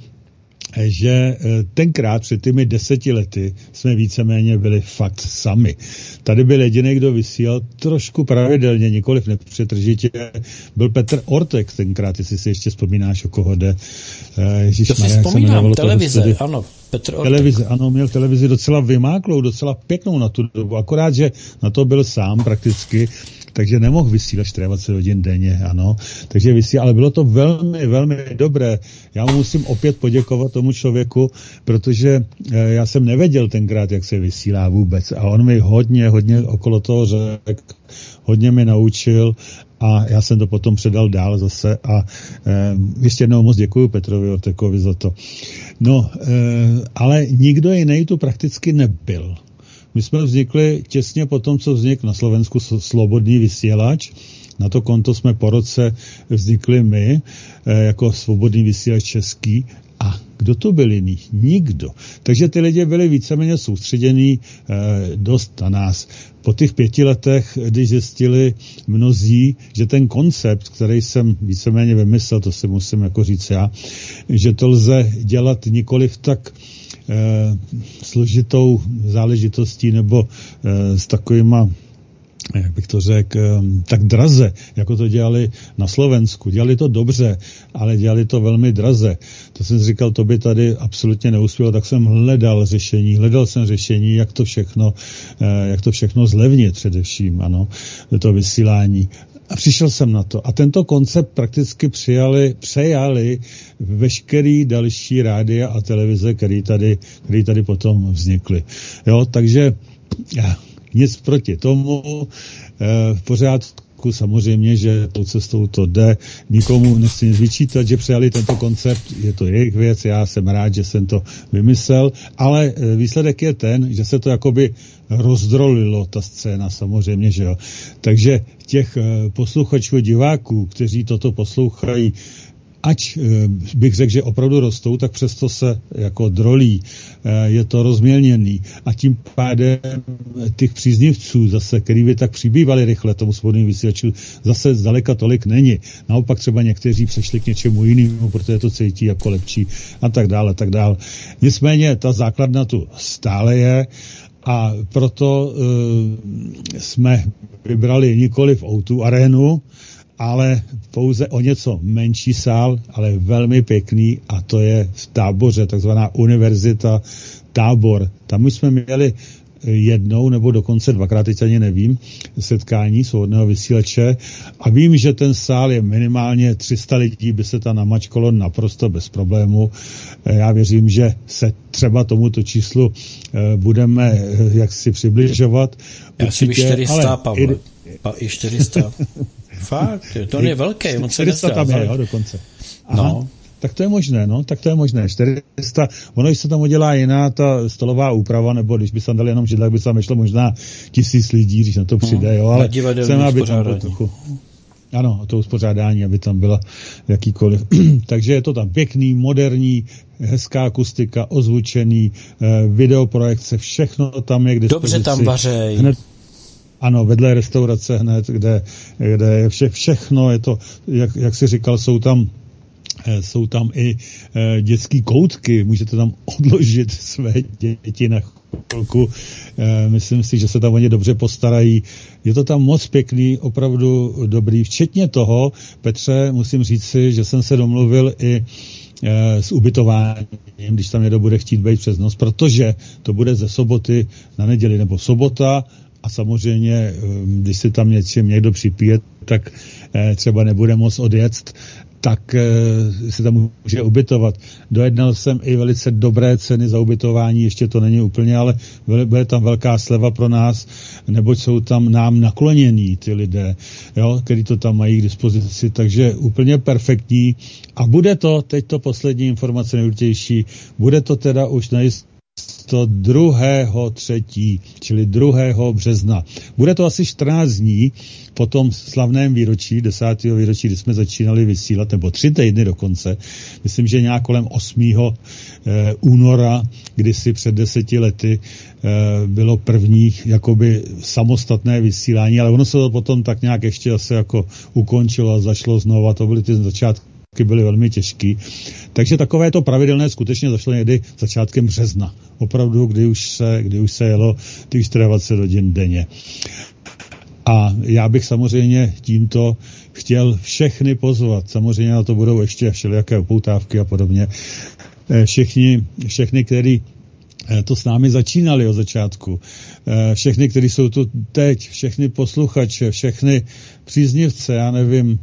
že tenkrát před těmi deseti lety jsme víceméně byli fakt sami. Tady byl jediný, kdo vysílal trošku pravidelně, nikoliv nepřetržitě, byl Petr Ortek tenkrát, jestli si ještě vzpomínáš, o koho jde. Ježíš, to si vzpomínám, televize, ano, Petr Ortek. Televize, ano, měl televizi docela vymáklou, docela pěknou na tu dobu, akorát, že na to byl sám prakticky, takže nemohl vysílat dvacet hodin denně, ano. Takže vysílal, ale bylo to velmi, velmi dobré. Já mu musím opět poděkovat tomu člověku, protože já jsem nevěděl tenkrát, jak se vysílá vůbec. A on mi hodně, hodně okolo toho řekl, hodně mi naučil a já jsem to potom předal dál zase a e, ještě jednou moc děkuju Petrovi Ortekovi za to. No, e, ale nikdo jiný tu prakticky nebyl. My jsme vznikli těsně po tom, co vznikl na Slovensku Slobodný vysílač. Na to konto jsme po roce vznikli my, jako Svobodný vysílač český. A kdo to byl jiný? Nikdo. Takže ty lidi byli víceméně soustředění eh, dost na nás. Po těch pěti letech, když zjistili mnozí, že ten koncept, který jsem víceméně vymyslel, to si musím jako říct já, že to lze dělat nikoliv tak Eh, složitou záležitostí nebo eh, s takovýma, jak bych to řekl, eh, tak draze, jako to dělali na Slovensku. Dělali to dobře, ale dělali to velmi draze. To jsem říkal, to by tady absolutně neuspělo, tak jsem hledal řešení, hledal jsem řešení, jak to všechno, eh, jak to všechno zlevnit především, ano, to vysílání. A přišel jsem na to. A tento koncept prakticky přijali, přejali veškerý další rádia a televize, který tady, který tady potom vznikly. Jo, takže já, nic proti tomu. E, v pořádku samozřejmě, že tou cestou to jde. Nikomu nechci nic vyčítat, že přijali tento koncept. Je to jejich věc. Já jsem rád, že jsem to vymyslel. Ale výsledek je ten, že se to jakoby rozdrolilo, ta scéna samozřejmě, že jo. Takže těch posluchačů, diváků, kteří toto poslouchají, ač bych řekl, že opravdu rostou, tak přesto se jako drolí. Je to rozmělněný. A tím pádem těch příznivců zase, který by tak přibývali rychle tomu svobodnému vysílaču, zase zdaleka tolik není. Naopak třeba někteří přešli k něčemu jinému, protože to cítí jako lepší a tak dále, tak dále. Nicméně ta základna tu stále je a proto uh, jsme vybrali nikoli v ó dva arénu, ale pouze o něco menší sál, ale velmi pěkný, a to je v Táboře, takzvaná univerzita Tábor. Tam už jsme měli jednou nebo dokonce dvakrát, teď ani nevím, setkání svobodného vysílače a vím, že ten sál je minimálně tři sta lidí, by se tam namačkalo naprosto bez problému. Já věřím, že se třeba tomuto číslu budeme jaksi přibližovat. Já si bych čtyři sta, Pavle. I, i čtyři sta. Fakt, to je velké, on se nezdá. Tam je, jo, dokonce. Aha. No. Tak to je možné, no, tak to je možné. čtyři sta, ono, když se tam udělá jiná ta stolová úprava, nebo když by se tam dali jenom židle, by se tam nešlo možná tisíc lidí, když na to přijde, jo, ale chceme, aby tam bylo trochu, ano, to uspořádání, aby tam byla jakýkoliv. Takže je to tam pěkný, moderní, hezká akustika, ozvučený, eh, videoprojekce, všechno tam je k dispozici. Dobře tam vařej. Hned, ano, vedle restaurace hned, kde, kde je vše, všechno, je to, jak, jak jsi říkal, jsou tam Jsou tam i e, dětský koutky, můžete tam odložit své děti na chvilku. E, myslím si, že se tam oni dobře postarají. Je to tam moc pěkný, opravdu dobrý. Včetně toho, Petře, musím říct si, že jsem se domluvil i e, s ubytováním, když tam někdo bude chtít být přes noc, protože to bude ze soboty na neděli nebo sobota a samozřejmě, když se tam něčím někdo připije, tak e, třeba nebude moc odjet, tak e, se tam může ubytovat. Dojednal jsem i velice dobré ceny za ubytování, ještě to není úplně, ale bude tam velká sleva pro nás, neboť jsou tam nám naklonění ty lidé, jo, kteří to tam mají k dispozici, takže úplně perfektní. A bude to, teď to poslední informace nejdůležitější, bude to teda už najisto druhého třetí, čili druhého března. Bude to asi čtrnáct dní po tom slavném výročí, desátého výročí, kdy jsme začínali vysílat, nebo tři týdny dokonce. Myslím, že nějak kolem osmého Eh, února, kdysi před deseti lety eh, bylo první jakoby samostatné vysílání, ale ono se to potom tak nějak ještě asi jako ukončilo a zašlo znova. To byly ty začátky, byly velmi těžký. Takže takové to pravidelné skutečně zašlo někdy začátkem března. Opravdu, kdy už se, kdy už se jelo těch dvacet čtyři hodin denně. A já bych samozřejmě tímto chtěl všechny pozvat. Samozřejmě na to budou ještě všelijaké upoutávky a podobně. Všichni, všechny, kteří to s námi začínali od začátku. Všechny, kteří jsou tu teď, všechny posluchače, všechny příznivce, já nevím,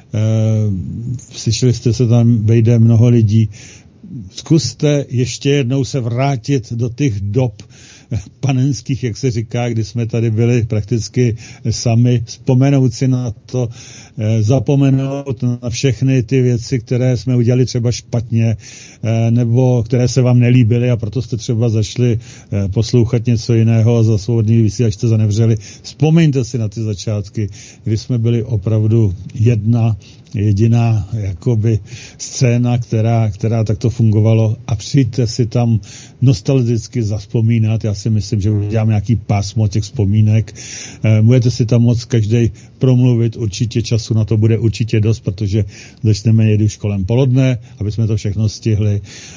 slyšeli jste se, tam vejde mnoho lidí. Zkuste ještě jednou se vrátit do těch dob panenských, jak se říká, kdy jsme tady byli prakticky sami, vzpomenout si na to, zapomenout na všechny ty věci, které jsme udělali třeba špatně, nebo které se vám nelíbily a proto jste třeba zašli poslouchat něco jiného a za svobodný vysílač jste zanevřeli. Vzpomeňte si na ty začátky, kdy jsme byli opravdu jedna jediná jakoby scéna, která, která takto fungovalo a přijďte si tam nostalgicky zavzpomínat. Já si myslím, že uděláme nějaký pásmo těch vzpomínek. E, můžete si tam moc každý promluvit, určitě času na to bude určitě dost, protože začneme někdy už kolem poledne, aby jsme to všechno stihli e,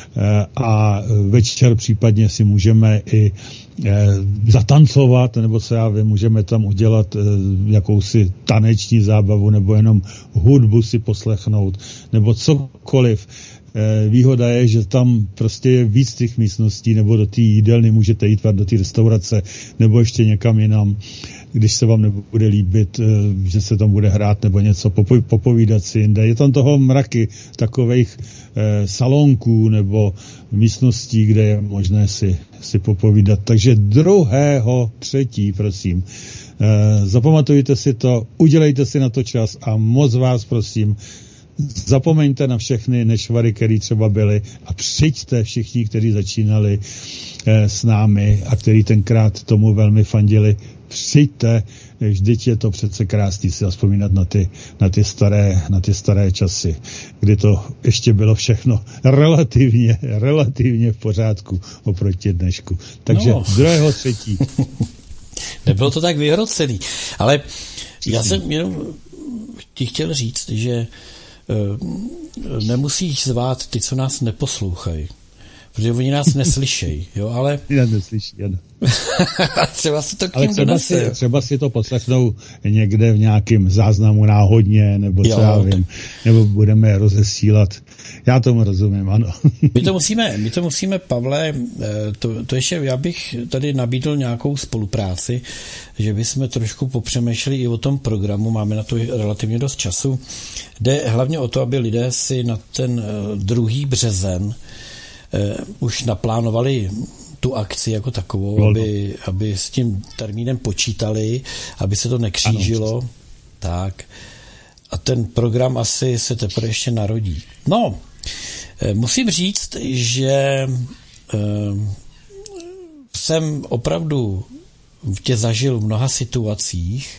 a večer případně si můžeme i e, zatancovat, nebo se já vím, můžeme tam udělat e, jakousi taneční zábavu, nebo jenom hudbu si poslechnout, nebo cokoliv. E, výhoda je, že tam prostě je víc těch místností, nebo do té jídelny můžete jít do té restaurace, nebo ještě někam jinam, když se vám nebude líbit, e, že se tam bude hrát nebo něco, popo- popovídat si jinde. Je tam toho mraky takových e, salonků nebo místností, kde je možné si, si popovídat. Takže druhého třetí, prosím, e, zapamatujte si to, udělejte si na to čas a moc vás prosím, zapomeňte na všechny nešvary, které třeba byly a přijďte všichni, kteří začínali eh, s námi a kteří tenkrát tomu velmi fandili. přijďte, vždyť je to přece krásný si vzpomínat na ty, na ty staré, na ty staré časy, kdy to ještě bylo všechno relativně, relativně v pořádku oproti dnešku. Takže no. druhého třetí. Nebylo to tak vyhrocený, ale já jsem jenom ti chtěl říct, že uh, nemusíš zvát ty, co nás neposlouchají, protože oni nás neslyšejí, jo, ale... Já neslyší, ano. třeba si to k ale tím třeba donese, si, třeba si to poslechnou někde v nějakém záznamu náhodně, nebo co jo, já vím, tak... nebo budeme je rozesílat. Já tomu rozumím, ano. my to musíme, my to musíme, Pavle, to, to ještě, já bych tady nabídl nějakou spolupráci, že bychom trošku popřemýšleli i o tom programu, máme na to relativně dost času. Jde hlavně o to, aby lidé si na ten druhý březen eh, už naplánovali tu akci jako takovou, aby, aby s tím termínem počítali, aby se to nekřížilo. Ano. Tak. A ten program asi se teprve ještě narodí. No, musím říct, že eh, jsem opravdu tě zažil v mnoha situacích,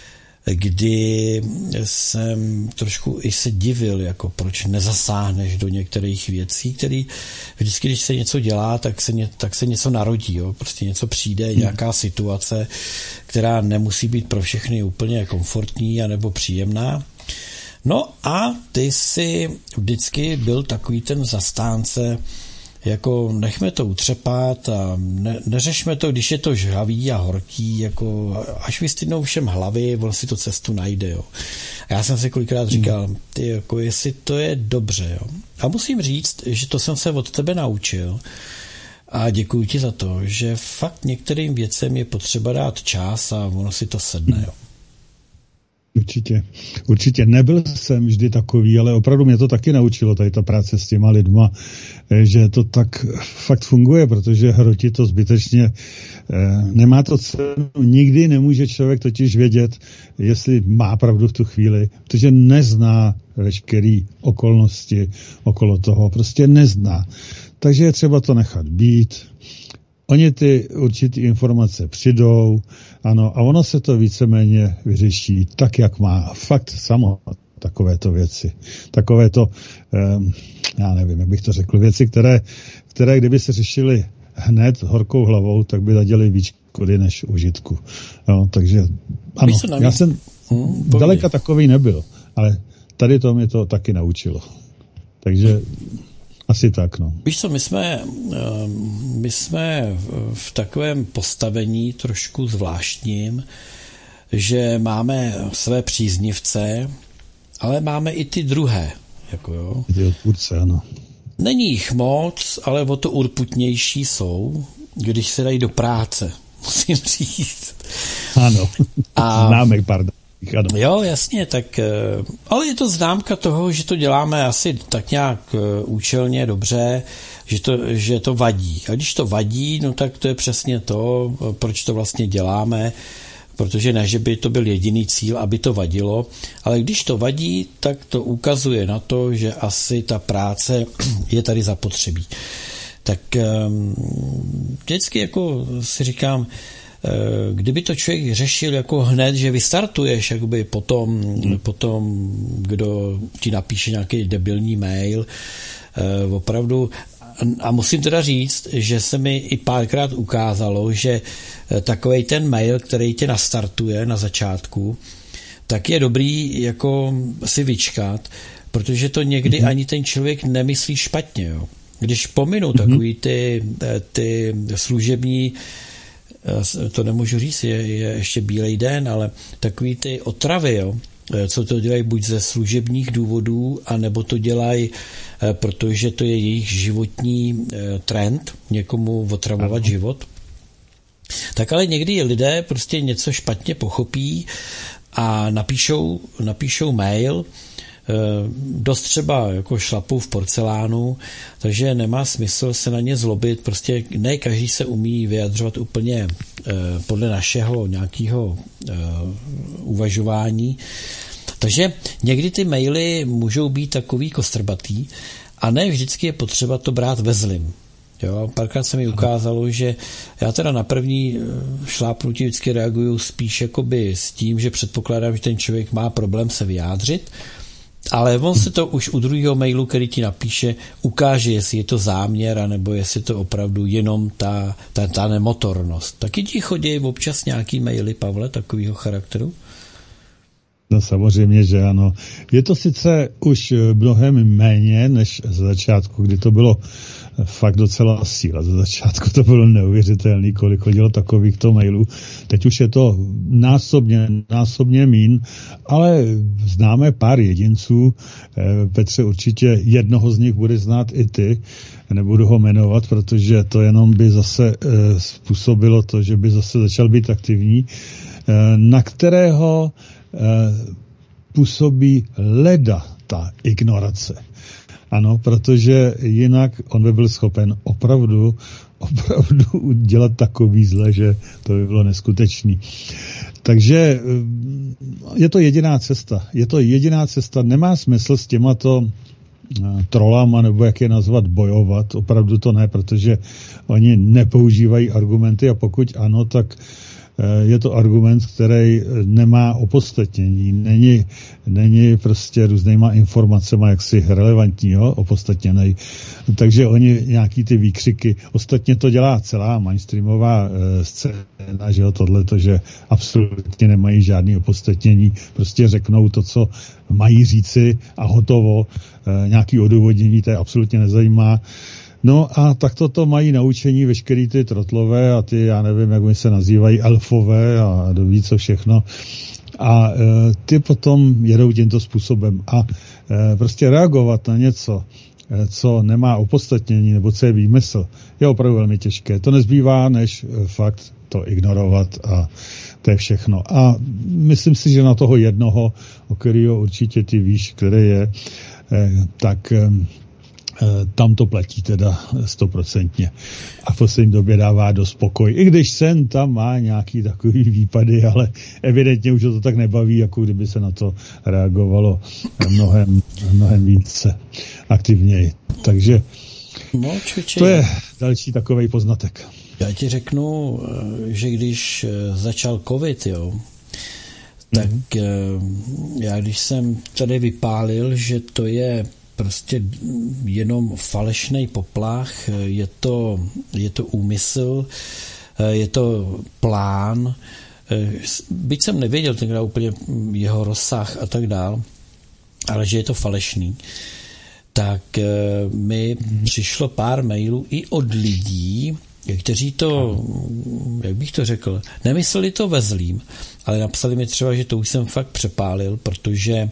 kdy jsem trošku i se divil, jako proč nezasáhneš do některých věcí, které vždycky, když se něco dělá, tak se, ně, tak se něco narodí, jo? Prostě něco přijde, nějaká situace, která nemusí být pro všechny úplně komfortní anebo příjemná. No a ty jsi vždycky byl takový ten zastánce, jako nechme to utřepat a ne, neřešme to, když je to žhavý a horký, jako až vystydnou všem hlavy, on si to cestu najde, jo. A já jsem si kolikrát říkal, ty, jako jestli to je dobře, jo. A musím říct, že to jsem se od tebe naučil a děkuji ti za to, že fakt některým věcem je potřeba dát čas a ono si to sedne, jo. Určitě. Určitě nebyl jsem vždy takový, ale opravdu mě to taky naučilo, tady ta práce s těma lidma, že to tak fakt funguje, protože hroti to zbytečně nemá to cenu. Nikdy nemůže člověk totiž vědět, jestli má pravdu v tu chvíli, protože nezná veškeré okolnosti okolo toho, prostě nezná. Takže je třeba to nechat být. Oni ty určitý informace přijdou, ano, a ono se to víceméně vyřeší tak, jak má. Fakt samo takovéto věci. Takovéto, um, já nevím, jak bych to řekl, věci, které, které kdyby se řešily hned horkou hlavou, tak by zaděly víc škody než užitku. No, takže ano, já jsem hmm, daleka takový nebyl, ale tady to mě to taky naučilo. Takže asi tak, no. Víš co, my jsme, my jsme v takovém postavení trošku zvláštním, že máme své příznivce, ale máme i ty druhé. Jako jo. Ty odpůrce, ano. Není jich moc, ale o to urputnější jsou, když se dají do práce, musím říct. Ano, a známe, pardon. Ano. Jo, jasně, tak, ale je to známka toho, že to děláme asi tak nějak účelně, dobře, že to, že to vadí. A když to vadí, no tak to je přesně to, proč to vlastně děláme, protože ne, že by to byl jediný cíl, aby to vadilo, ale když to vadí, tak to ukazuje na to, že asi ta práce je tady zapotřebí. Tak vždycky jako si říkám, kdyby to člověk řešil jako hned, že vystartuješ jakoby potom, hmm. potom, kdo ti napíše nějaký debilní mail, opravdu, a musím teda říct, že se mi i párkrát ukázalo, že takovej ten mail, který tě nastartuje na začátku, tak je dobrý jako si vyčkat, protože to někdy hmm. ani ten člověk nemyslí špatně. Jo. Když pominu hmm. takový ty, ty služební, to nemůžu říct, je, je ještě bílej den, ale takový ty otravy, jo, co to dělají buď ze služebních důvodů, anebo to dělají, protože to je jejich životní trend, někomu otravovat Aha. život. Tak ale někdy lidé prostě něco špatně pochopí a napíšou, napíšou mail, dost třeba jako šlapou v porcelánu, takže nemá smysl se na ně zlobit, prostě ne každý se umí vyjadřovat úplně podle našeho nějakého uvažování, takže někdy ty maily můžou být takový kostrbatý a ne vždycky je potřeba to brát ve zlým. Jo, párkrát se mi ukázalo, že já teda na první šlápnutí vždycky reaguju spíš jakoby s tím, že předpokládám, že ten člověk má problém se vyjádřit, ale on se to už u druhého mailu, který ti napíše, ukáže, jestli je to záměr, anebo jestli to opravdu jenom ta, ta, ta nemotornost. Taky ti chodí občas nějaký maily, Pavle, takového charakteru? No samozřejmě, že ano. Je to sice už mnohem méně než z začátku, kdy to bylo fakt docela síla. Za začátku to bylo neuvěřitelné, kolik chodilo takovýchto mailů. Teď už je to násobně, násobně mín, ale známe pár jedinců. Petře, určitě jednoho z nich bude znát i ty. Nebudu ho jmenovat, protože to jenom by zase způsobilo to, že by zase začal být aktivní, na kterého působí leda ta ignorace. Ano, protože jinak on by byl schopen opravdu, opravdu dělat takový zle, že to by bylo neskutečný. Takže je to jediná cesta. Je to jediná cesta. Nemá smysl s těmato trolama, nebo jak je nazvat, bojovat. Opravdu to ne, protože oni nepoužívají argumenty a pokud ano, tak je to argument, který nemá opodstatnění, není, není prostě různýma informacemi jaksi relevantního opodstatněnej. Takže oni nějaký ty výkřiky, ostatně to dělá celá mainstreamová e, scéna, že jo, tohleto, že absolutně nemají žádný opodstatnění, prostě řeknou to, co mají říci a hotovo, e, nějaký odůvodnění, to je absolutně nezajímá. No a takto to mají naučení veškerý ty trotlové a ty, já nevím, jak oni se nazývají, elfové a ví co všechno. A e, ty potom jedou tímto způsobem. A e, prostě reagovat na něco, e, co nemá opodstatnění, nebo co je výmysl, je opravdu velmi těžké. To nezbývá, než e, fakt to ignorovat a to je všechno. A myslím si, že na toho jednoho, o kterého určitě ty víš, který je, e, tak... E, tam to platí teda stoprocentně. A v poslední době dává do spokoj. I když sen tam má nějaký takový výpady, ale evidentně už to tak nebaví, jako kdyby se na to reagovalo mnohem, mnohem více aktivněji. Takže no, čuči, to je další takovej poznatek. Já ti řeknu, že když začal covid, jo, tak mm-hmm. já když jsem tady vypálil, že to je prostě jenom falešný poplach, je to, je to úmysl, je to plán, byť jsem nevěděl tenkrát úplně jeho rozsah a tak dál, ale že je to falešný, tak mi přišlo pár mailů i od lidí, kteří to, jak bych to řekl, nemysleli to ve zlým, ale napsali mi třeba, že to už jsem fakt přepálil, protože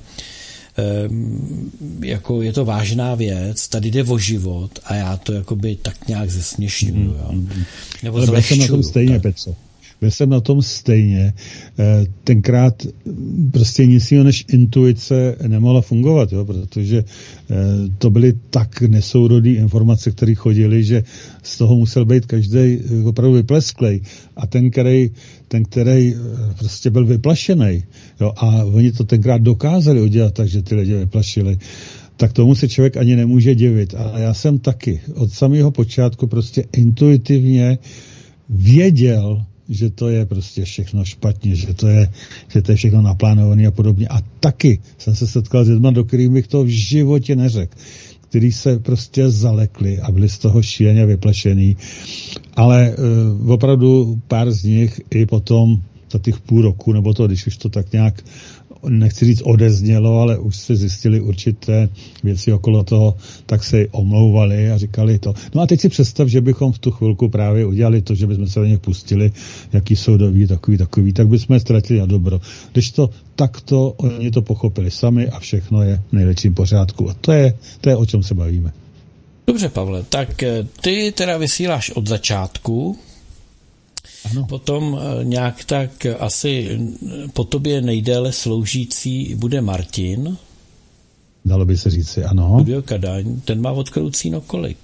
jako je to vážná věc, tady jde o život a já to jakoby tak nějak zesměšňuju. Mm. Jo. Nebo ale byl jsem na tom stejně, Petře. Byl jsem na tom stejně. Tenkrát prostě nic jiného než intuice nemohla fungovat, jo, protože to byly tak nesourodý informace, které chodily, že z toho musel být každý opravdu vyplesklej. A ten, který, ten, který prostě byl vyplašený, jo, a oni to tenkrát dokázali udělat tak, že ty lidi vyplašili, tak tomu se člověk ani nemůže divit. A já jsem taky od samého počátku prostě intuitivně věděl, že to je prostě všechno špatně, že to je, že to je všechno naplánované a podobně. A taky jsem se setkal s lidma, do kterých bych to v životě neřekl, který se prostě zalekli a byli z toho šíleně vyplašený. Ale uh, opravdu pár z nich i potom za těch půl roku, nebo to, když už to tak nějak, nechci říct odeznělo, ale už se zjistili určité věci okolo toho, tak se omlouvali a říkali to. No a teď si představ, že bychom v tu chvilku právě udělali to, že bychom se do něch pustili, jaký jsou doví, takový, takový, tak bychom je ztratili na dobro. Když to takto, oni to pochopili sami a všechno je v nejlepším pořádku. A to je, to je, o čem se bavíme. Dobře, Pavle, tak ty teda vysíláš od začátku. Ano. Potom nějak tak asi po tobě nejdéle sloužící bude Martin. Dalo by se říci, ano. Studio Kadaň, ten má odkroucíno kolik?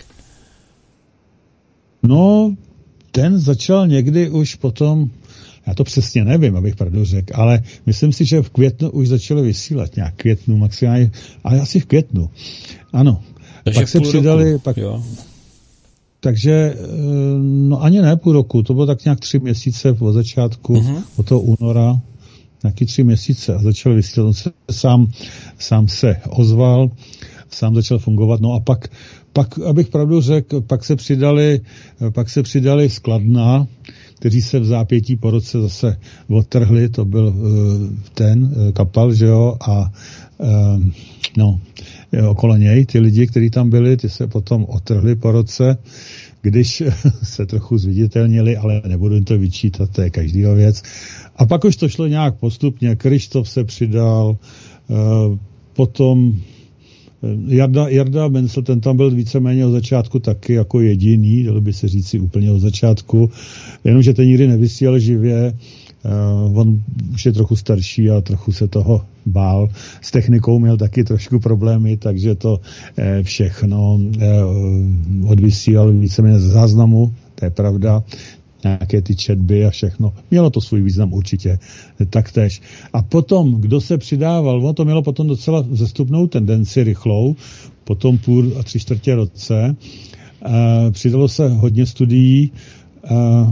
No, ten začal někdy už potom, já to přesně nevím, abych pravdu řekl, ale myslím si, že v květnu už začali vysílat, nějak květnu maximálně, ale asi v květnu. Ano. Takže pak se přidali, roku, pak... Jo. takže no ani ne půl roku, to bylo tak nějak tři měsíce od začátku, mm-hmm. od toho února, nějaký tři měsíce a začal vysílat. On se sám, sám se ozval, sám začal fungovat, no a pak, pak abych pravdu řekl, pak se přidali, pak se přidali z Kladna, kteří se v zápětí po roce zase odtrhli, to byl uh, ten uh, Kapal, že jo, a uh, no, okolo něj, ty lidi, kteří tam byli, ty se potom odtrhli po roce, když se trochu zviditelnili, ale nebudu jim to vyčítat, to je každýho věc. A pak už to šlo nějak postupně, Krištof se přidal, uh, potom Jarda, Jarda Mencel, ten tam byl víceméně od začátku taky jako jediný, dalo by se říci úplně od začátku, jenomže ten nikdy nevysílal živě, uh, on už je trochu starší a trochu se toho bál. S technikou měl taky trošku problémy, takže to eh, všechno eh, odvysílal víceméně z záznamu, to je pravda, nějaké ty četby a všechno. Mělo to svůj význam určitě, taktéž. A potom, kdo se přidával, ono to mělo potom docela zestupnou tendenci rychlou, potom půl a tři čtvrtě roce. E, přidalo se hodně studií, e,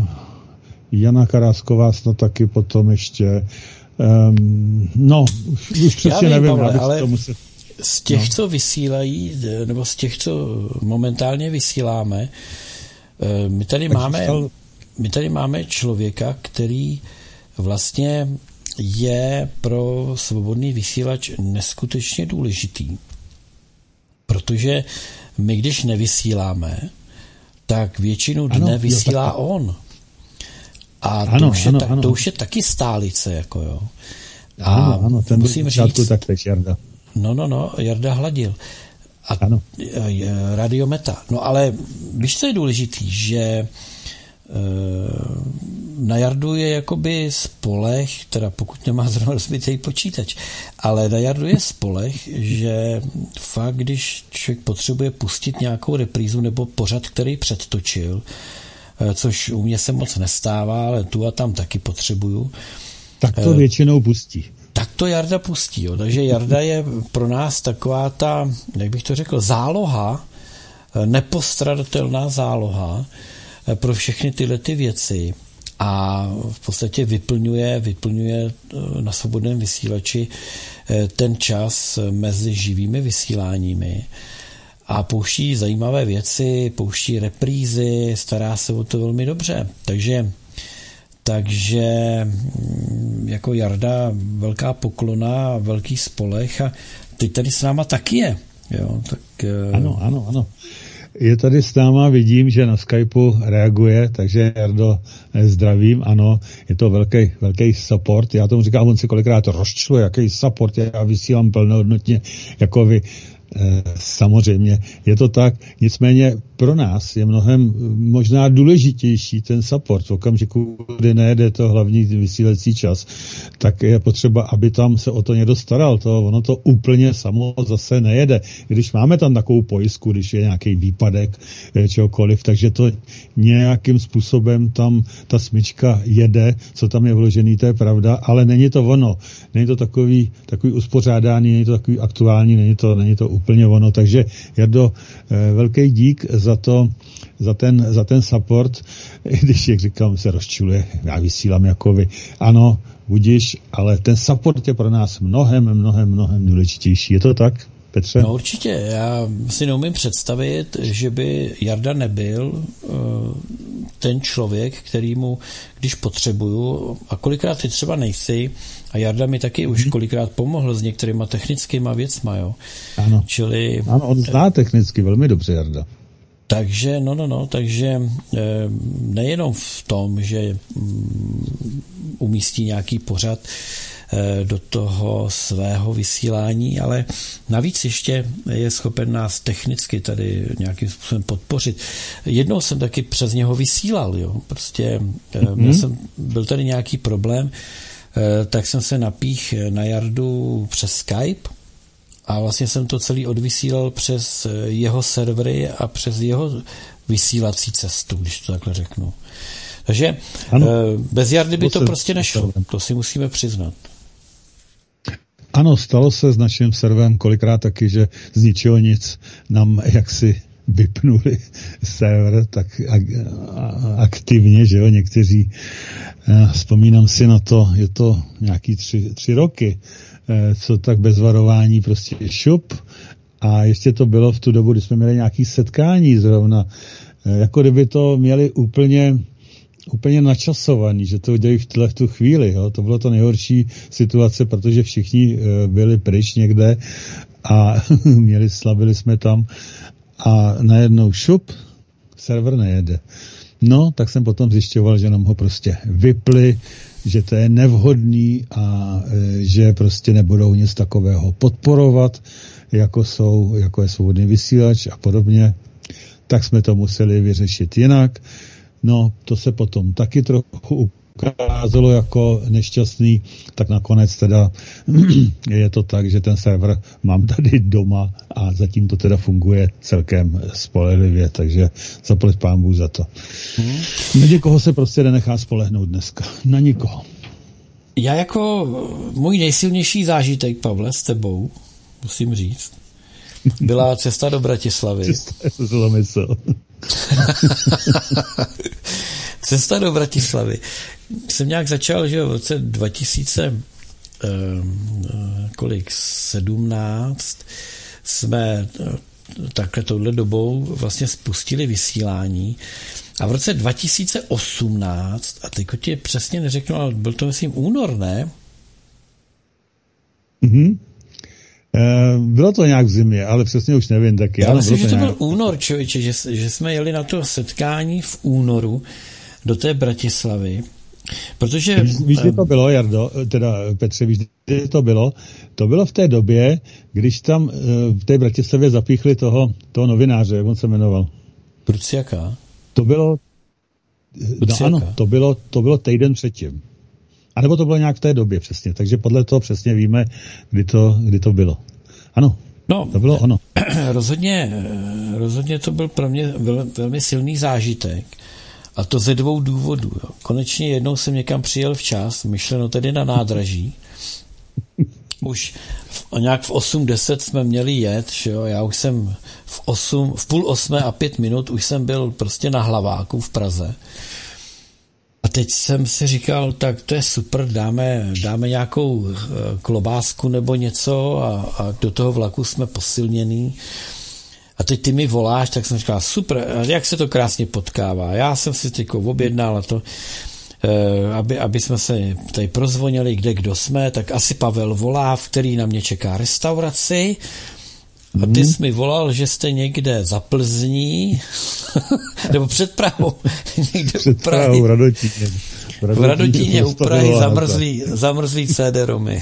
Jana Karásková snad taky potom ještě. E, no, už, už přesně Já vím, nevím, Pavle, ale tomu se... z těch, no. co vysílají, nebo z těch, co momentálně vysíláme, my tady tak máme... Stal... My tady máme člověka, který vlastně je pro svobodný vysílač neskutečně důležitý. Protože my, když nevysíláme, tak většinu dne ano, vysílá jo, on. A ano, to, už je ano, ta, ano. to už je taky stálice, jako jo. A ano, ano, ten musím říct... tak tež Jarda. No, no, no, Jarda Hladil. A ano. Radio Meta. No ale víš, co je důležitý, že na Jardu je jakoby spolech, teda pokud nemá zrovna rozbitý počítač, ale na Jardu je spolech, že fakt, když člověk potřebuje pustit nějakou reprízu nebo pořad, který předtočil, což u mě se moc nestává, ale tu a tam taky potřebuju. Tak to většinou pustí. Tak to Jarda pustí, jo. Takže Jarda je pro nás taková ta, jak bych to řekl, záloha, nepostradatelná záloha pro všechny tyhle ty věci a v podstatě vyplňuje, vyplňuje na svobodném vysílači ten čas mezi živými vysíláními a pouští zajímavé věci, pouští reprízy, stará se o to velmi dobře. Takže, takže jako Jarda velká poklona, velký spolech a teď tady s náma taky je. Jo, tak, ano, ano, ano. Je tady s náma, vidím, že na Skypeu reaguje, takže Jardo, zdravím, ano, je to velký, velký support, já tomu říkám, on si kolikrát rozčluje, jaký support, já vysílám plnohodnotně, jako vy, e, samozřejmě, je to tak, nicméně pro nás je mnohem možná důležitější ten support, v okamžiku, kdy nejede to hlavní vysílací čas, tak je potřeba, aby tam se o to někdo staral, to, ono to úplně samo zase nejede, když máme tam takovou pojistku, když je nějaký výpadek, čehokoliv, takže to nějakým způsobem tam ta smyčka jede, co tam je vložený, to je pravda, ale není to ono, není to takový, takový uspořádání, není to takový aktuální, není to, není to úplně ono, takže Jardo, velký dík za to, za ten, za ten support, když, jak říkám, se rozčiluje, já vysílám jako vy. Ano, budíš, ale ten support je pro nás mnohem, mnohem, mnohem důležitější. Je to tak, Petře? No určitě. Já si neumím představit, že by Jarda nebyl uh, ten člověk, kterýmu, když potřebuju, a kolikrát ty třeba nejsi, a Jarda mi taky už kolikrát pomohl s některýma technickýma věcma, jo. Ano. Čili, ano, on zná technicky velmi dobře, Jarda. Takže, no, no, no, takže nejenom v tom, že umístí nějaký pořad do toho svého vysílání, ale navíc ještě je schopen nás technicky tady nějakým způsobem podpořit. Jednou jsem taky přes něho vysílal, jo, prostě mm-hmm. měl jsem, byl tady nějaký problém, tak jsem se napích na Jardu přes Skype a vlastně jsem to celý odvysílal přes jeho servery a přes jeho vysílací cestu, když to takhle řeknu. Takže ano, bez Jardy by to prostě nešlo. To si musíme přiznat. Ano, stalo se s naším serverem kolikrát taky, že z ničeho nic nám jaksi vypnuli server tak aktivně, že jo, někteří, vzpomínám si na to, je to nějaký tři, tři roky, co tak bez varování prostě šup, a ještě to bylo v tu dobu, kdy jsme měli nějaký setkání zrovna, jako kdyby to měli úplně úplně načasovaný, že to udělají v, v tu chvíli. Jo. To bylo to nejhorší situace, protože všichni e, byli pryč někde a měli, slavili jsme tam a najednou šup, server nejede. No, tak jsem potom zjišťoval, že nám ho prostě vypli, že to je nevhodný a e, že prostě nebudou nic takového podporovat, jako jsou, jako je svobodný vysílač a podobně. Tak jsme to museli vyřešit jinak. No, to se potom taky trochu ukázalo jako nešťastný, tak nakonec teda je to tak, že ten server mám tady doma a zatím to teda funguje celkem spolehlivě, takže zaplať pán Bůh za to. Hmm. Na někoho se prostě nenechá spolehnout dneska. Na nikoho. Já jako můj nejsilnější zážitek, Pavle, s tebou, musím říct, byla cesta do Bratislavy. Cesta je zlomysl. Cesta do Bratislavy. Jsem nějak začal, že v roce dva tisíce eh, kolik, sedmnáct jsme takhle touhle dobou vlastně spustili vysílání a v roce dva tisíce osmnáct, a teď ti přesně neřeknu, ale byl to myslím únor, ne? Mhm. Bylo to nějak v zimě, ale přesně už nevím taky. Já ano, myslím, že to nějak... byl únor, člověče, že, že jsme jeli na to setkání v únoru do té Bratislavy, protože... Víš, víš kdy to bylo, Jardo, teda Petře, víš, kdy to bylo? To bylo v té době, když tam v té Bratislavě zapíchli toho, toho novináře, jak on se jmenoval. Pruciaka. To bylo... No, ano, to bylo, to bylo týden předtím. A nebo to bylo nějak v té době přesně, takže podle toho přesně víme, kdy to, kdy to bylo. Ano, no, to bylo ono. Rozhodně, rozhodně to byl pro mě vel, velmi silný zážitek. A to ze dvou důvodů. Jo. Konečně jednou jsem někam přijel včas, myšleno tedy na nádraží. Už v, nějak v osm deset jsme měli jet, že jo? Já už jsem v, osm, v půl osmé a pět minut už jsem byl prostě na Hlaváku v Praze. A teď jsem si říkal, tak to je super, dáme, dáme nějakou klobásku nebo něco a, a do toho vlaku jsme posilněný. A teď ty mi voláš, tak jsem říkal, super, jak se to krásně potkává. Já jsem si teď objednal a to, aby, aby jsme se tady prozvonili, kde kdo jsme, tak asi Pavel volá, v který na mě čeká restauraci. A ty jsi mi volal, že jste někde za Plzní, nebo před Prahou. Někde před Prahou, v Radotíně. V Radotíně u Prahy zamrzlý, zamrzlý C D-romy.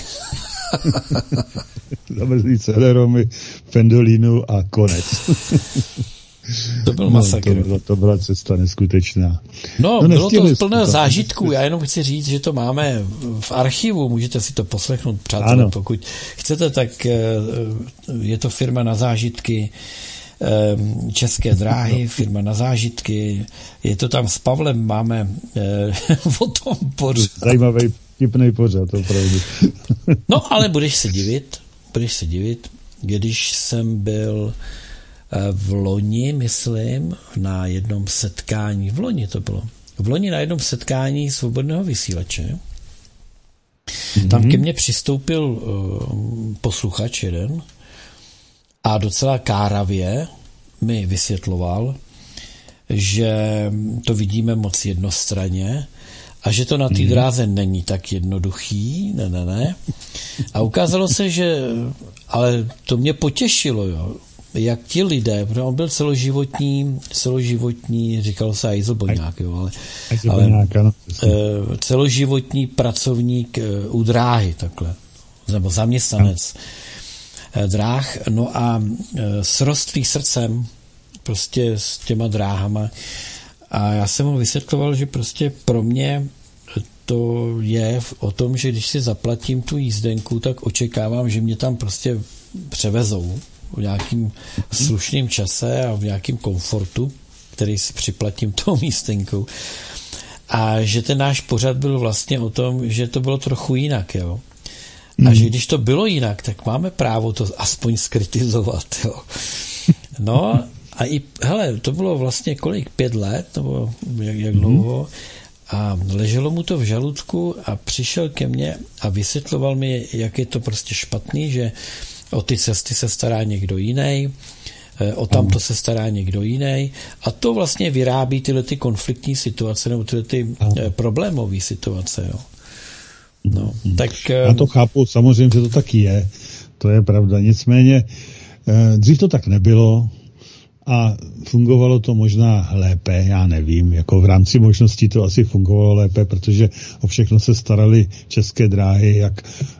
Zamrzlý C D-romy, pendolínu a konec. To byl masakr. No, to, byla, to byla cesta neskutečná. No, no bylo to plné zážitků. Já jenom chci říct, že to máme v archivu. Můžete si to poslechnout, přátelé. Ano. Pokud chcete, tak je to firma na zážitky České dráhy, firma na zážitky. Je to tam s Pavlem, máme o tom pořád. Zajímavý, vtipnej pořád, opravdu. No, ale budeš se divit, budeš se divit, když jsem byl v loni, myslím, na jednom setkání, v loni to bylo, v loni na jednom setkání svobodného vysílače, mm-hmm. tam ke mně přistoupil uh, posluchač jeden a docela káravě mi vysvětloval, že to vidíme moc jednostranně a že to na té dráze není tak jednoduchý, ne, ne, ne. A ukázalo se, že, ale to mě potěšilo, jo, jak ti lidé, protože on byl celoživotní, celoživotní, říkalo se Eiselboňák, jo, ale, ale celoživotní pracovník u dráhy, takhle, nebo zaměstnanec dráh, no a srostlý srdcem prostě s těma dráhama. A já jsem mu vysvětloval, že prostě pro mě to je o tom, že když si zaplatím tu jízdenku, tak očekávám, že mě tam prostě převezou v nějakým slušným čase a v nějakým komfortu, který si připlatím tou jízdenkou. A že ten náš pořad byl vlastně o tom, že to bylo trochu jinak, jo. A mm. že když to bylo jinak, tak máme právo to aspoň skritizovat, jo. No A i, hele, to bylo vlastně kolik, pět let, nebo jak, jak dlouho, a leželo mu to v žaludku a přišel ke mně a vysvětloval mi, jak je to prostě špatný, že o ty cesty se stará někdo jiný, o tamto se stará někdo jiný a to vlastně vyrábí tyhle ty konfliktní situace nebo tyhle ty problémové situace. Jo. No, tak, já to chápu, samozřejmě, že to taky je, to je pravda, nicméně dřív to tak nebylo a fungovalo to možná lépe, já nevím, jako v rámci možností to asi fungovalo lépe, protože o všechno se starali České dráhy, jak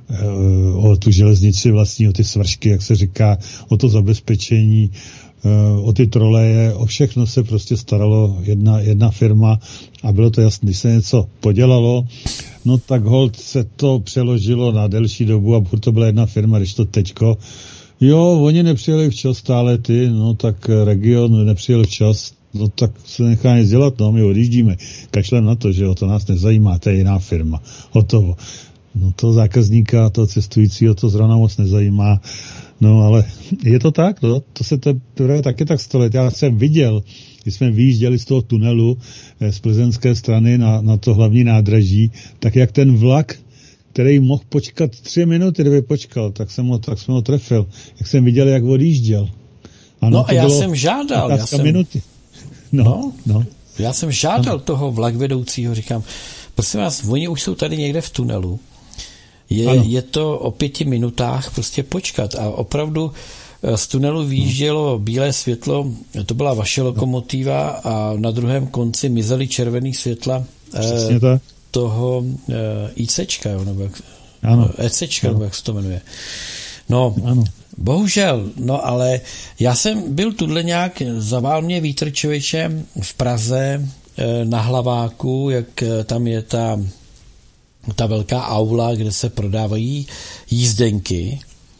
o tu železnici vlastní, o ty svršky, jak se říká, o to zabezpečení, o ty troleje, o všechno se prostě staralo jedna, jedna firma a bylo to jasné, když se něco podělalo, no tak holt se to přeložilo na delší dobu a to byla jedna firma, když to teďko jo, oni nepřijeli včas stále ty, no tak region nepřijel včas, no tak se nechá nic dělat, no my odjíždíme, kašlem na to, že jo, to nás nezajímá, to je jiná firma, hotovo. No to zákazníka, to cestujícího to zrovna moc nezajímá, no ale je to tak, no, to se teprve taky tak stalo, já jsem viděl, když jsme vyjížděli z toho tunelu z plzeňské strany na, na to hlavní nádraží, tak jak ten vlak, který mohl počkat tři minuty, kdyby počkal, tak jsem ho, tak jsem ho trefil. Jak jsem viděl, jak odjížděl. Ano, no a já jsem žádal. Já jsem, minuty. No, no, no. Já jsem žádal no. toho vlakvedoucího, říkám, prosím vás, oni už jsou tady někde v tunelu. Je, je to o pěti minutách prostě počkat. A opravdu z tunelu vyjíždělo no. bílé světlo, to byla vaše lokomotiva a na druhém konci mizely červený světla. Přesně tak. toho uh, ICčka, jo, nebo jak, ano. ECčka, nebo jak se to jmenuje. No, ano. Bohužel, no ale já jsem byl tudle nějak, zavál mě vítr člověčem v Praze eh, na Hlaváku, jak eh, tam je ta, ta velká aula, kde se prodávají jízdenky.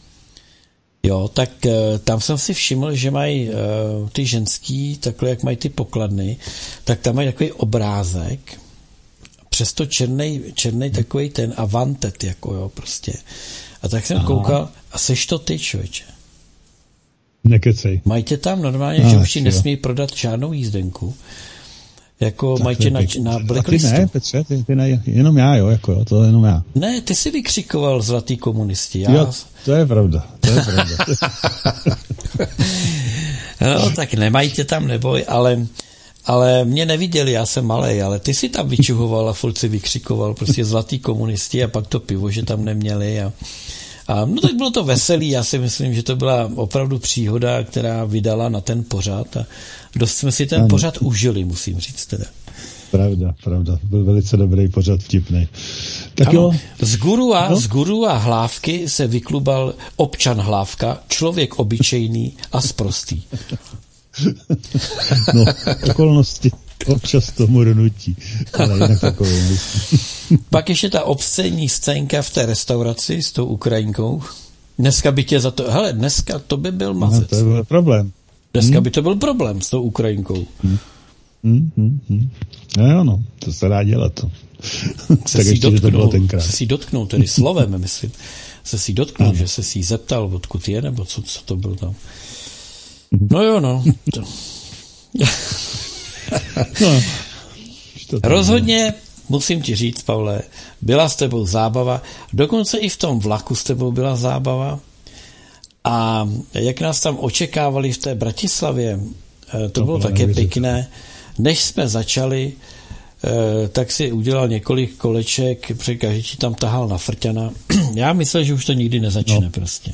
Jo, tak eh, tam jsem si všiml, že mají eh, ty ženský, takhle jak mají ty pokladny, tak tam mají takový obrázek, přesto černej, černej takový ten Avantet, jako jo, prostě. A tak jsem Aha. koukal, a seš to ty, člověče. Nekecej. Mají tě tam normálně, a, že už ti nesmí prodat žádnou jízdenku. Jako mají tě na, na blacklistu. Ty ne, Petře, ty, ty ne, jenom já, jo, jako jo, to jenom já. Ne, ty jsi vykřikoval zlatý komunisti. Já... Jo, to je pravda, to je pravda. No, tak nemají tě tam, neboj, ale... Ale mě neviděli, já jsem malej, ale ty si tam vyčuhoval a furt si vykřikoval prostě zlatý komunisti a pak to pivo, že tam neměli a, a no tak bylo to veselý, já si myslím, že to byla opravdu příhoda, která vydala na ten pořad a dost jsme si ten ano. pořad užili, musím říct teda. Pravda, pravda, byl velice dobrý pořad, vtipnej. Tak ano, jo. Z guru, a, no? z guru a Hlávky se vyklubal občan Hlávka, člověk obyčejný a sprostý. No, okolnosti občas tomu donutí, ale jinak takovou myslím. Pak ještě ta obscénní scénka v té restauraci s tou Ukrajinkou. Dneska by tě za to... Hele, dneska to by byl mazec. No, to by byl problém. Dneska hmm? by to byl problém s tou Ukrajinkou. Hmm. Hmm, hmm, hmm. No, no, to se dá dělat to. Se tak si ještě, dotknul, to bylo tenkrát. Se si dotknul, tedy slovem, myslím. Se si dotknul, ano. že se si zeptal, odkud je, nebo co, co to bylo tam. No jo, no. To... no Rozhodně musím ti říct, Pavle, byla s tebou zábava, dokonce i v tom vlaku s tebou byla zábava a jak nás tam očekávali v té Bratislavě, to, to bylo také pěkné. Než jsme začali, tak si udělal několik koleček, protože každý ti tam tahal na frťana. Já myslel, že už to nikdy nezačne no. prostě.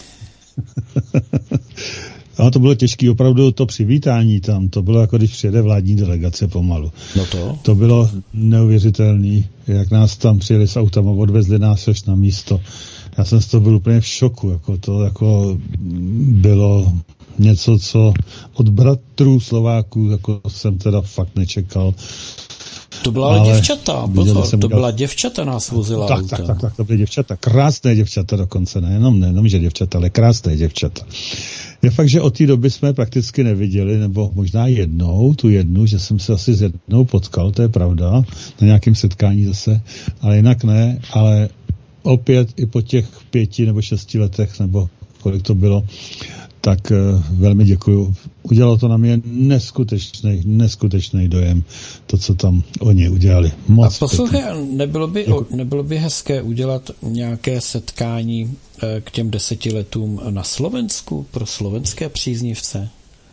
Ale to bylo těžké, opravdu to přivítání tam, to bylo jako když přijede vládní delegace pomalu. No to? To bylo neuvěřitelné, jak nás tam přijeli s autama, odvezli nás až na místo. Já jsem z toho byl úplně v šoku, jako to jako bylo něco, co od bratrů Slováků jako jsem teda fakt nečekal. To byla ale děvčata, pozor, to byla děl... děvčata nás vozila. Tak, tak, tak, tak, to byly děvčata, krásné děvčata dokonce, nejenom, nejenom, že děvčata, ale krásné děvčata. Je fakt, že od té doby jsme prakticky neviděli, nebo možná jednou, tu jednu, že jsem se asi s jednou potkal, to je pravda, na nějakém setkání zase, ale jinak ne, ale opět i po těch pěti nebo šesti letech, nebo kolik to bylo, tak velmi děkuju. Udělalo to na mě neskutečný, neskutečný dojem, to, co tam oni udělali. Moc a poslouchej, nebylo by, nebylo by hezké udělat nějaké setkání k těm deseti letům na Slovensku pro slovenské příznivce?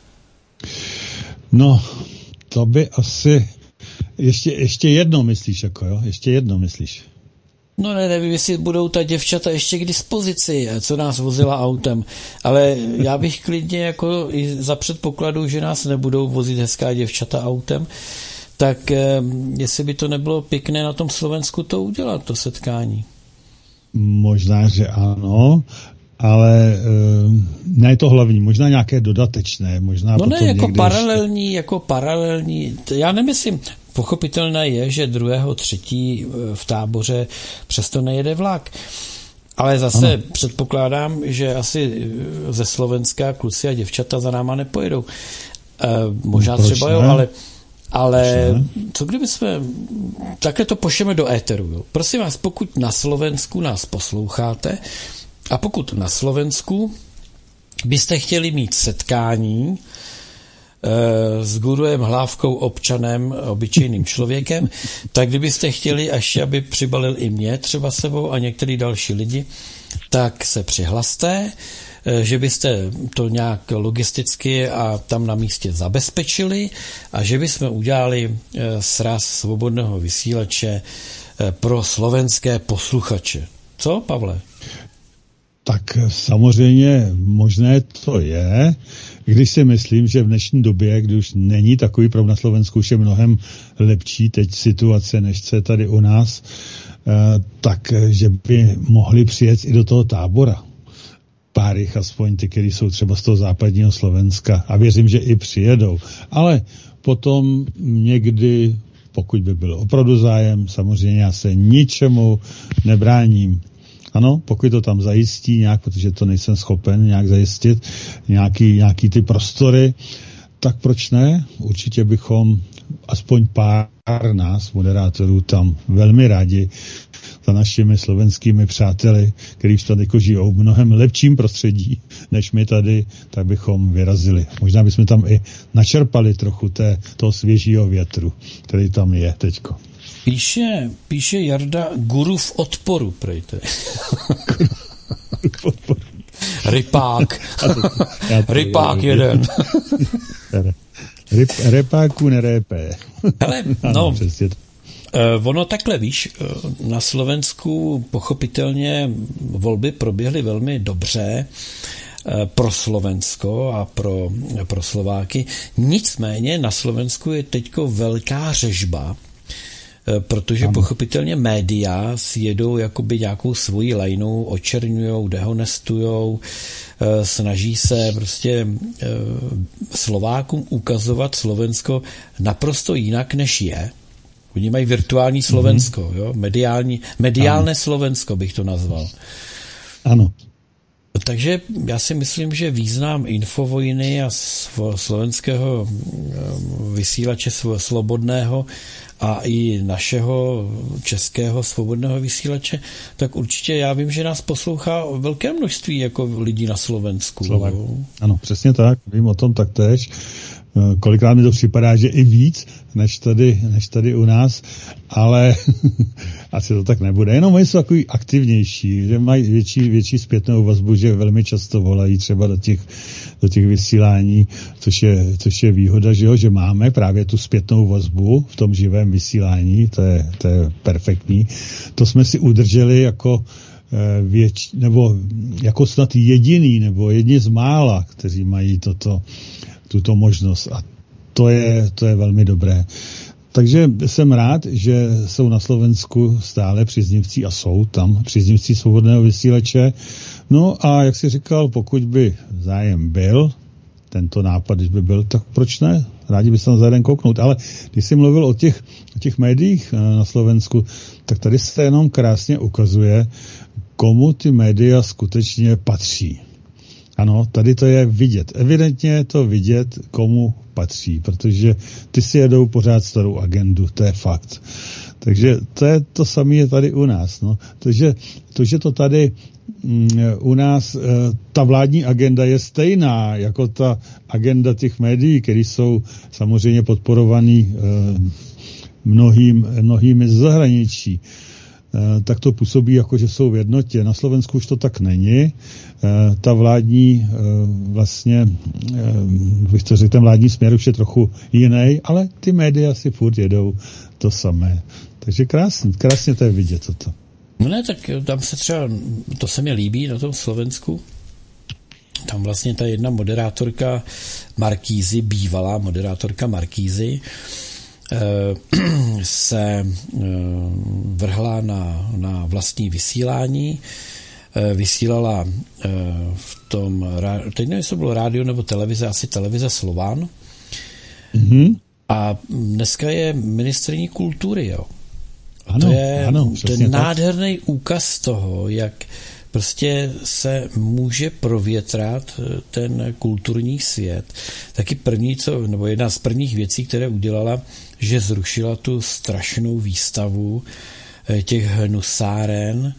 No, to by asi... Ještě, ještě jedno myslíš, jako jo? Ještě jedno myslíš. No ne, nevím, jestli budou ta děvčata ještě k dispozici, co nás vozila autem, ale já bych klidně jako i za předpokladu, že nás nebudou vozit hezká děvčata autem, tak eh, jestli by to nebylo pěkné na tom Slovensku to udělat, to setkání. Možná, že ano, ale e, ne to hlavní, možná nějaké dodatečné, možná no ne, jako paralelní, ještě... jako paralelní, já nemyslím, pochopitelné je, že druhého třetí v Táboře přesto nejede vlak, ale zase ano. Předpokládám, že asi ze Slovenska kluci a děvčata za náma nepojedou. E, možná Proč třeba ne? jo, ale ale co kdyby jsme takhle to pošleme do éteru, jo? Prosím vás, pokud na Slovensku nás posloucháte, a pokud na Slovensku byste chtěli mít setkání e, s guruem Hlávkou, občanem, obyčejným člověkem, tak kdybyste chtěli, až aby přibalil i mě třeba sebou a některý další lidi, tak se přihlaste, e, že byste to nějak logisticky a tam na místě zabezpečili a že bychom udělali e, sraz svobodného vysílače e, pro slovenské posluchače. Co, Pavle? Tak samozřejmě možné to je, když si myslím, že v dnešní době, kdy už není takový problém na Slovensku, už je mnohem lepší teď situace, než co je tady u nás, tak že by mohli přijet i do toho Tábora. Pár jich aspoň ty, kteří jsou třeba z toho západního Slovenska. A věřím, že i přijedou. Ale potom někdy, pokud by byl opravdu zájem, samozřejmě já se ničemu nebráním. Ano, pokud to tam zajistí nějak, protože to nejsem schopen nějak zajistit, nějaký, nějaký ty prostory, tak proč ne? Určitě bychom aspoň pár nás, moderátorů, tam velmi rádi za našimi slovenskými přáteli, kteří tady jako žijou v mnohem lepším prostředí, než my tady, tak bychom vyrazili. Možná bychom tam i načerpali trochu té, toho svěžího větru, který tam je teďko. Píše, píše Jarda guru v odporu, prejte. Rypák. Rypák jeden. Ryp, repáku nerépé. Hele, no, ono takhle, víš, na Slovensku pochopitelně volby proběhly velmi dobře pro Slovensko a pro, pro Slováky. Nicméně na Slovensku je teďko velká řežba, protože ano. Pochopitelně média si jedou jakoby nějakou svoji lajnou, očerňujou, dehonestujou, snaží se prostě Slovákům ukazovat Slovensko naprosto jinak, než je. Oni mají virtuální Slovensko, mm-hmm. jo? Mediální, mediálné ano. Slovensko bych to nazval. Ano. Takže já si myslím, že význam Infovojny a slovenského vysílače slobodného a i našeho českého svobodného vysílače, tak určitě já vím, že nás poslouchá velké množství jako lidí na Slovensku. Slovak. Ano, přesně tak, vím o tom taktéž. Kolikrát mi to připadá, že i víc, než tady, než tady u nás, ale asi to tak nebude. Jenom oni jsou takový aktivnější, že mají větší, větší zpětnou vazbu, že velmi často volají třeba do těch, do těch vysílání, což je, což je výhoda, že, jo, že máme právě tu zpětnou vazbu v tom živém vysílání, to je, to je perfektní. To jsme si udrželi jako věč, nebo jako snad jediný, nebo jedni z mála, kteří mají toto tuto možnost a to je, to je velmi dobré. Takže jsem rád, že jsou na Slovensku stále příznivci a jsou tam příznivci svobodného vysílače. No a jak jsi říkal, pokud by zájem byl, tento nápad, když by byl, tak proč ne? Rádi by se tam za jeden kouknout. Ale když jsi mluvil o těch, o těch médiích na Slovensku, tak tady se jenom krásně ukazuje, komu ty média skutečně patří. Ano, tady to je vidět. Evidentně je to vidět, komu patří, protože ty si jedou pořád starou agendu, to je fakt. Takže to je to samé je tady u nás. No. Takže to, že to tady mm, u nás e, ta vládní agenda je stejná jako ta agenda těch médií, které jsou samozřejmě podporovaný e, mnohým, mnohými z zahraničí, e, tak to působí jako, že jsou v jednotě. Na Slovensku už to tak není. E, ta vládní e, vlastně, e, bych to řekl, ten vládní směr už je trochu jiný, ale ty média si furt jedou to samé. Takže krásně, krásně to je vidět toto. No ne, tak tam se třeba, to se mi líbí na tom Slovensku, tam vlastně ta jedna moderátorka Markízy, bývalá moderátorka Markízy, se vrhla na, na vlastní vysílání, vysílala v tom, teď nevím, jestli to bylo rádio nebo televize, asi televize Slovan. Mm-hmm. A dneska je ministryní kultury, jo. A ano, to je, ano, to je nádherný úkaz toho, jak prostě se může provětrat ten kulturní svět. Taky první, co, nebo jedna z prvních věcí, které udělala, že zrušila tu strašnou výstavu těch hnusáren,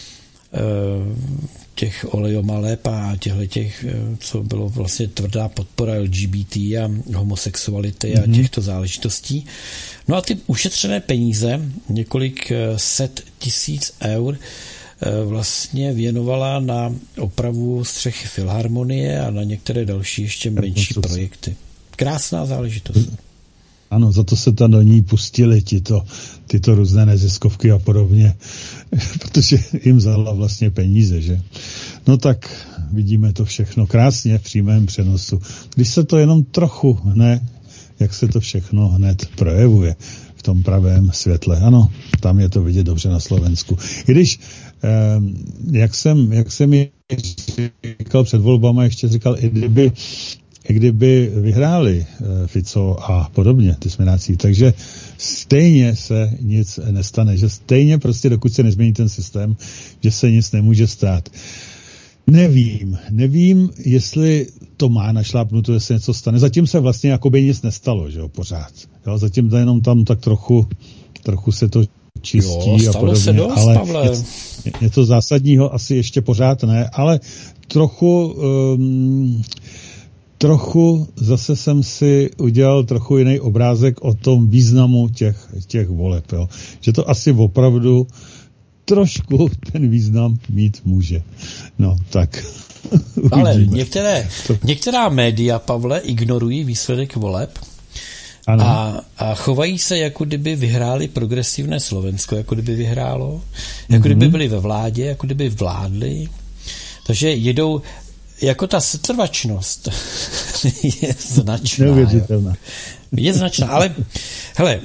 těch olejomaleb a těchto těch, co bylo vlastně tvrdá podpora L G B T a homosexuality a těchto záležitostí. No a ty ušetřené peníze, několik set tisíc eur, vlastně věnovala na opravu střechy Filharmonie a na některé další ještě menší projekty. Krásná záležitost. Ano, za to se tam do ní pustili tyto, tyto různé neziskovky a podobně, protože jim vzala vlastně peníze, že? No tak vidíme to všechno krásně v přímém přenosu. Když se to jenom trochu hne, jak se to všechno hned projevuje v tom pravém světle. Ano, tam je to vidět dobře na Slovensku. I když, eh, jak jsem, jak jsem ji říkal před volbama, ještě říkal, i kdyby i kdyby vyhráli Fico a podobně, ty směnáci, takže stejně se nic nestane, že stejně prostě, dokud se nezmění ten systém, že se nic nemůže stát. Nevím, nevím, jestli to má našlápnuto, jestli něco stane. Zatím se vlastně jakoby nic nestalo, že jo, pořád. Jo, zatím to jenom tam tak trochu, trochu se to čistí jo, a podobně, se dost, ale Pavle. něco zásadního asi ještě pořád ne, ale trochu... Um, Trochu zase jsem si udělal trochu jiný obrázek o tom významu těch, těch voleb, jo. Že to asi opravdu trošku ten význam mít může. No, tak. Ale některé, některá média, Pavle, ignorují výsledek voleb a, a chovají se, jako kdyby vyhráli progresivné Slovensko, jako kdyby vyhrálo, jako mm-hmm. kdyby byli ve vládě, jako kdyby vládli. Takže jedou jako ta setrvačnost je značná. Neuvěřitelná. Je značná, ale hele,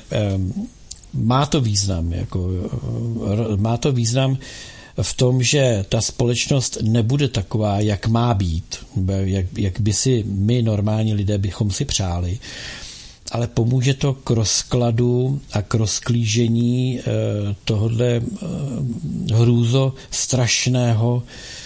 má to význam. Jako, má to význam v tom, že ta společnost nebude taková, jak má být, jak, jak by si my, normální lidé, bychom si přáli, ale pomůže to k rozkladu a k rozklížení tohohle hrůzo strašného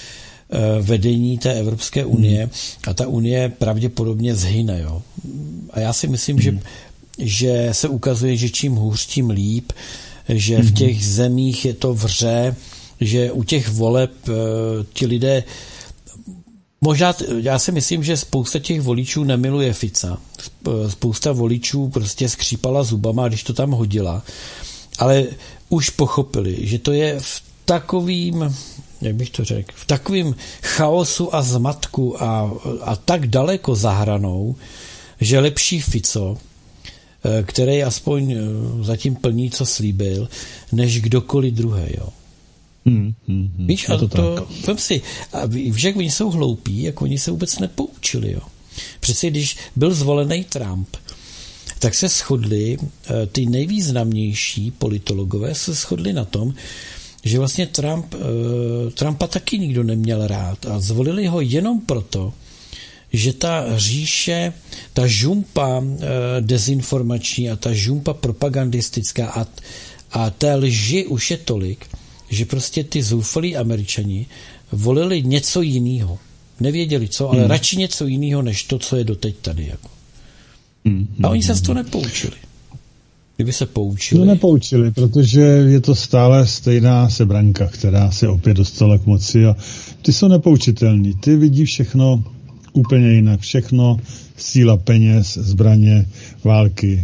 vedení té Evropské unie a ta unie pravděpodobně zhyne. Jo. A já si myslím, hmm. že, že se ukazuje, že čím hůř, tím líp, že hmm. v těch zemích je to vře, že u těch voleb ti lidé možná, já si myslím, že spousta těch voličů nemiluje Fica. Spousta voličů prostě skřípala zubama, když to tam hodila, ale už pochopili, že to je v takovým, jak bych to řekl, v takovém chaosu a zmatku a, a tak daleko za hranou, že lepší Fico, který aspoň zatím plní, co slíbil, než kdokoliv druhý. Jo. Hmm, hmm, hmm. Víš, ale to, to vem si, a víš, jak oni jsou hloupí, jak oni se vůbec nepoučili. Jo. Přeci, když byl zvolený Trump, tak se shodli, ty nejvýznamnější politologové se shodli na tom, že vlastně Trump, Trumpa taky nikdo neměl rád a zvolili ho jenom proto, že ta říše, ta žumpa dezinformační a ta žumpa propagandistická a, a té lži už je tolik, že prostě ty zoufalí Američani volili něco jiného. Nevěděli co, ale hmm. radši něco jiného, než to, co je doteď tady. Jako. Hmm. A oni se z toho nepoučili. Kdyby se poučili. No nepoučili, protože je to stále stejná sebranka, která se opět dostala k moci a ty jsou nepoučitelní. Ty vidí všechno úplně jinak. Všechno síla peněz, zbraně, války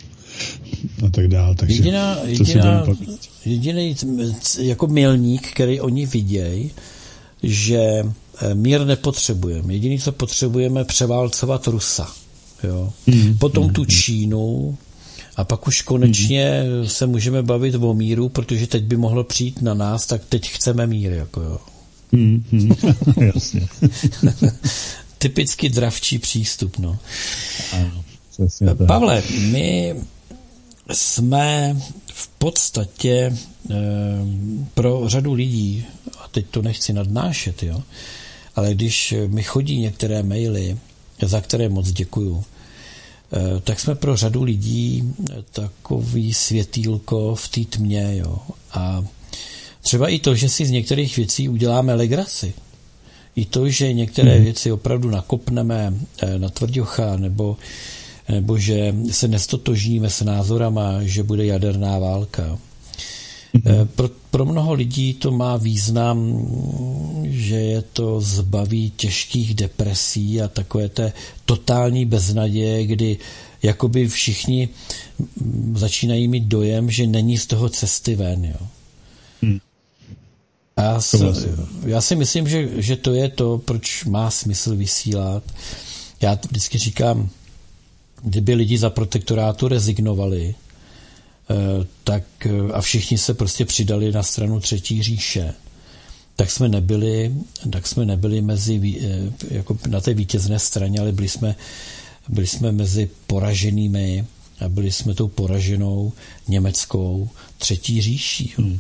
a tak dále. Takže jediná, jediná, jediný jako milník, který oni vidějí, že mír nepotřebujeme. Jediný, co potřebujeme, převálcovat Rusa. Jo? Mm, Potom mm, tu Čínu a pak už konečně mm. se můžeme bavit o míru, protože teď by mohlo přijít na nás, tak teď chceme mír. Jako jo. Mm, mm, jasně. Typicky dravčí přístup. No. Ano, Pavle, my jsme v podstatě e, pro řadu lidí, a teď to nechci nadnášet, jo, ale když mi chodí některé maily, za které moc děkuju, e, tak jsme pro řadu lidí takový světýlko v té tmě. Jo. A třeba i to, že si z některých věcí uděláme legraci, i to, že některé hmm. věci opravdu nakopneme na tvrďocha, nebo, nebo že se nestotožníme s názorama, že bude jaderná válka. Hmm. Pro, pro mnoho lidí to má význam, že je to zbaví těžkých depresí a takové té totální beznaděje, kdy jakoby všichni začínají mít dojem, že není z toho cesty ven. Jo. Hmm. Já, s, já si myslím, že, že to je to, proč má smysl vysílat. Já vždycky říkám, kdyby lidi za protektorátu rezignovali, tak a všichni se prostě přidali na stranu Třetí říše, tak jsme nebyli, tak jsme nebyli mezi, jako na té vítězné straně, ale byli jsme, byli jsme mezi poraženými a byli jsme tou poraženou německou Třetí říší. Hmm.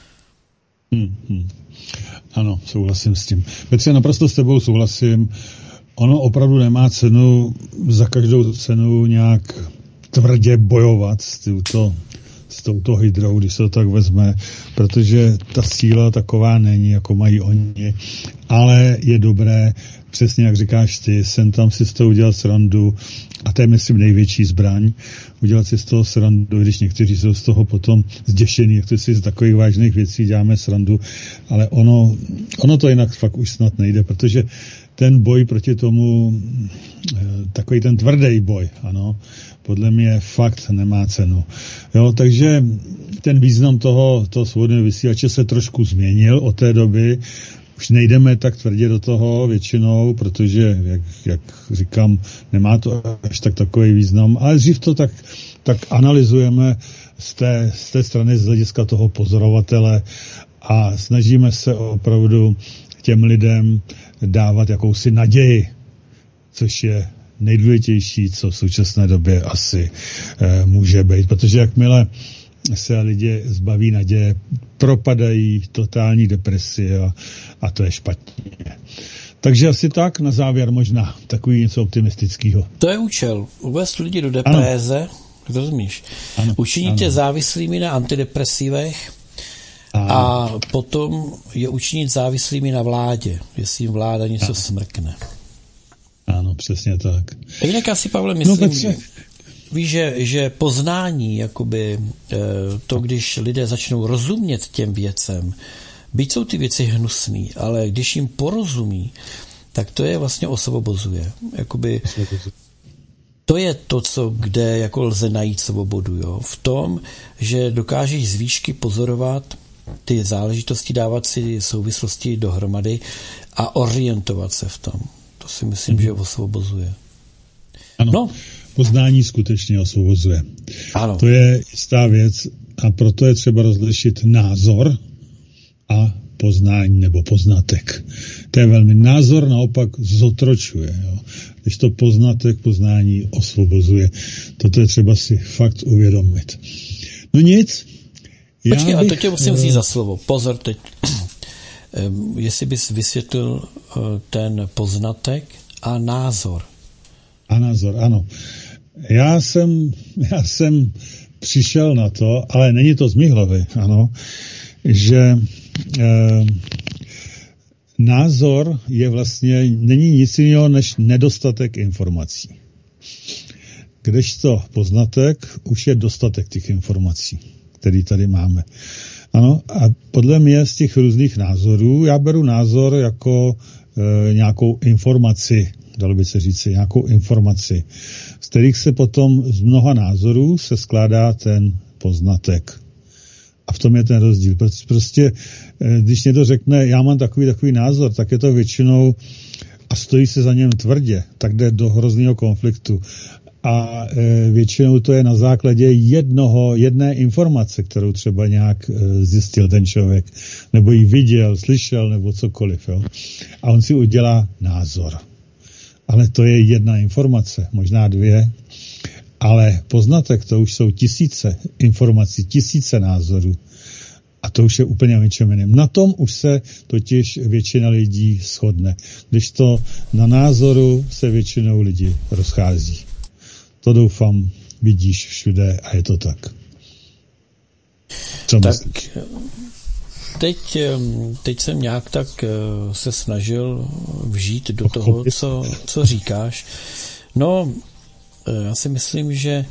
Hmm, hmm. Ano, souhlasím s tím. Petře, naprosto s tebou souhlasím. Ono opravdu nemá cenu za každou cenu nějak tvrdě bojovat s touto, s touto hydrou, když se to tak vezme, protože ta síla taková není, jako mají oni, ale je dobré, přesně jak říkáš ty, sem tam si z toho udělat srandu a to je, myslím, největší zbraň, udělat si z toho srandu, když někteří jsou z toho potom zděšení, jak to si z takových vážných věcí děláme srandu, ale ono, ono to jinak fakt už snad nejde, protože ten boj proti tomu, takový ten tvrdý boj, ano, podle mě fakt nemá cenu. Jo, takže ten význam toho, toho svobodného vysílače se trošku změnil od té doby. Už nejdeme tak tvrdě do toho většinou, protože, jak, jak říkám, nemá to až tak takový význam, ale dřív to tak, tak analyzujeme z té, z té strany z hlediska toho pozorovatele a snažíme se opravdu těm lidem dávat jakousi naději, což je nejdůležitější, co v současné době asi e, může být, protože jakmile se lidi zbaví naděje, propadají totální depresi a, a to je špatně. Takže asi tak na závěr možná takový něco optimistického. To je účel. Uvést lidi do deprese, rozumíš? Ano, učinit je závislými na antidepresivech ano. A potom je učinit závislými na vládě, jestli jim vláda něco ano. smrkne. Ano, přesně tak. A jinak asi, Pavle, myslím, no, že, víš, že, že poznání, jakoby to, když lidé začnou rozumět těm věcem, byť jsou ty věci hnusný, ale když jim porozumí, tak to je vlastně osvobozuje. Jakoby to je to, co, kde jako lze najít svobodu. Jo? V tom, že dokážeš z výšky pozorovat ty záležitosti, dávat si souvislosti dohromady a orientovat se v tom. To si myslím, hmm. že osvobozuje. Ano, no. Poznání skutečně osvobozuje. Ano. To je jistá věc a proto je třeba rozlišit názor a poznání nebo poznatek. To je velmi názor, naopak zotročuje. Jo. Když to poznatek, poznání osvobozuje. Toto je třeba si fakt uvědomit. No nic. Počkej, bych... a to tě musím vzít za slovo. Pozor teď. Jestli bys vysvětlil ten poznatek a názor. A názor, ano. Já jsem, já jsem přišel na to, ale není to z mý hlavy, ano, že eh, názor je vlastně, není nic jiného než nedostatek informací. Kdežto poznatek už je dostatek těch informací, který tady máme. Ano, a podle mě z těch různých názorů, já beru názor jako e, nějakou informaci, dalo by se říct, nějakou informaci, z kterých se potom z mnoha názorů se skládá ten poznatek. A v tom je ten rozdíl. Prostě, když někdo řekne, já mám takový takový názor, tak je to většinou a stojí se za něm tvrdě, tak jde do hrozného konfliktu. A e, většinou to je na základě jednoho, jedné informace, kterou třeba nějak e, zjistil ten člověk, nebo ji viděl, slyšel, nebo cokoliv. Jo? A on si udělá názor. Ale to je jedna informace, možná dvě. Ale poznatek, to už jsou tisíce informací, tisíce názorů. A to už je úplně o něčem jiném. Na tom už se totiž většina lidí shodne. Když to na názoru se většinou lidí rozchází. To doufám, vidíš všude a je to tak. Co tak myslíš? Teď, teď jsem nějak tak se snažil vžít do toho, co, co říkáš. No, já si myslím, že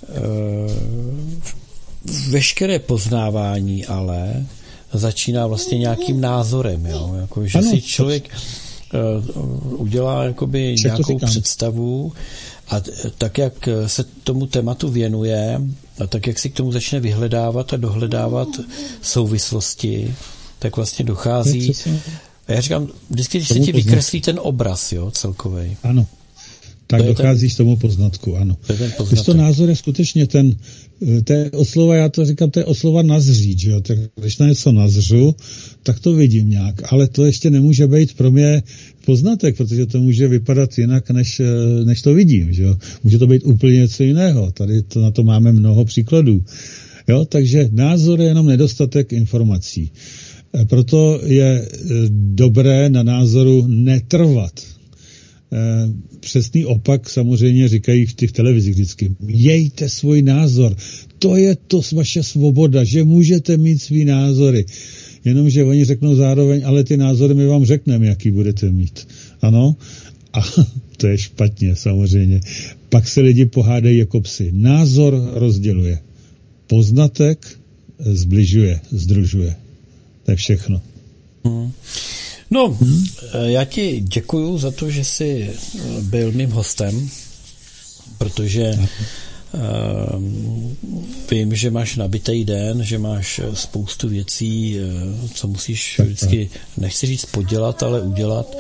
veškeré poznávání ale začíná vlastně nějakým názorem, jo? Jako, že ano, si člověk udělá jakoby nějakou představu a tak, jak se tomu tématu věnuje, a tak, jak si k tomu začne vyhledávat a dohledávat souvislosti, tak vlastně dochází. A já říkám, vždycky, když se ti vykreslí ten obraz, jo, celkovej. Ano. Tak to docházíš ten, tomu poznatku, ano. To Když to názor je skutečně ten, to je oslova, já to říkám, to je oslova nazřít, že jo, tak když na něco nazřu, tak to vidím nějak, ale to ještě nemůže být pro mě poznatek, protože to může vypadat jinak, než, než to vidím, že jo. Může to být úplně něco jiného, tady to, na to máme mnoho příkladů, jo, takže názor je jenom nedostatek informací. Proto je dobré na názoru netrvat. Přesný opak samozřejmě říkají v těch televizích vždycky. Mějte svůj názor. To je to vaše svoboda, že můžete mít svý názory. Jenomže oni řeknou zároveň, ale ty názory my vám řekneme, jaký budete mít. Ano? A to je špatně samozřejmě. Pak se lidi pohádají jako psi. Názor rozděluje. Poznatek zbližuje, združuje. To je všechno. Hmm. No, hmm. já ti děkuju za to, že jsi byl mým hostem, protože uh, vím, že máš nabitý den, že máš spoustu věcí, co musíš vždycky, nechci říct podělat, ale udělat.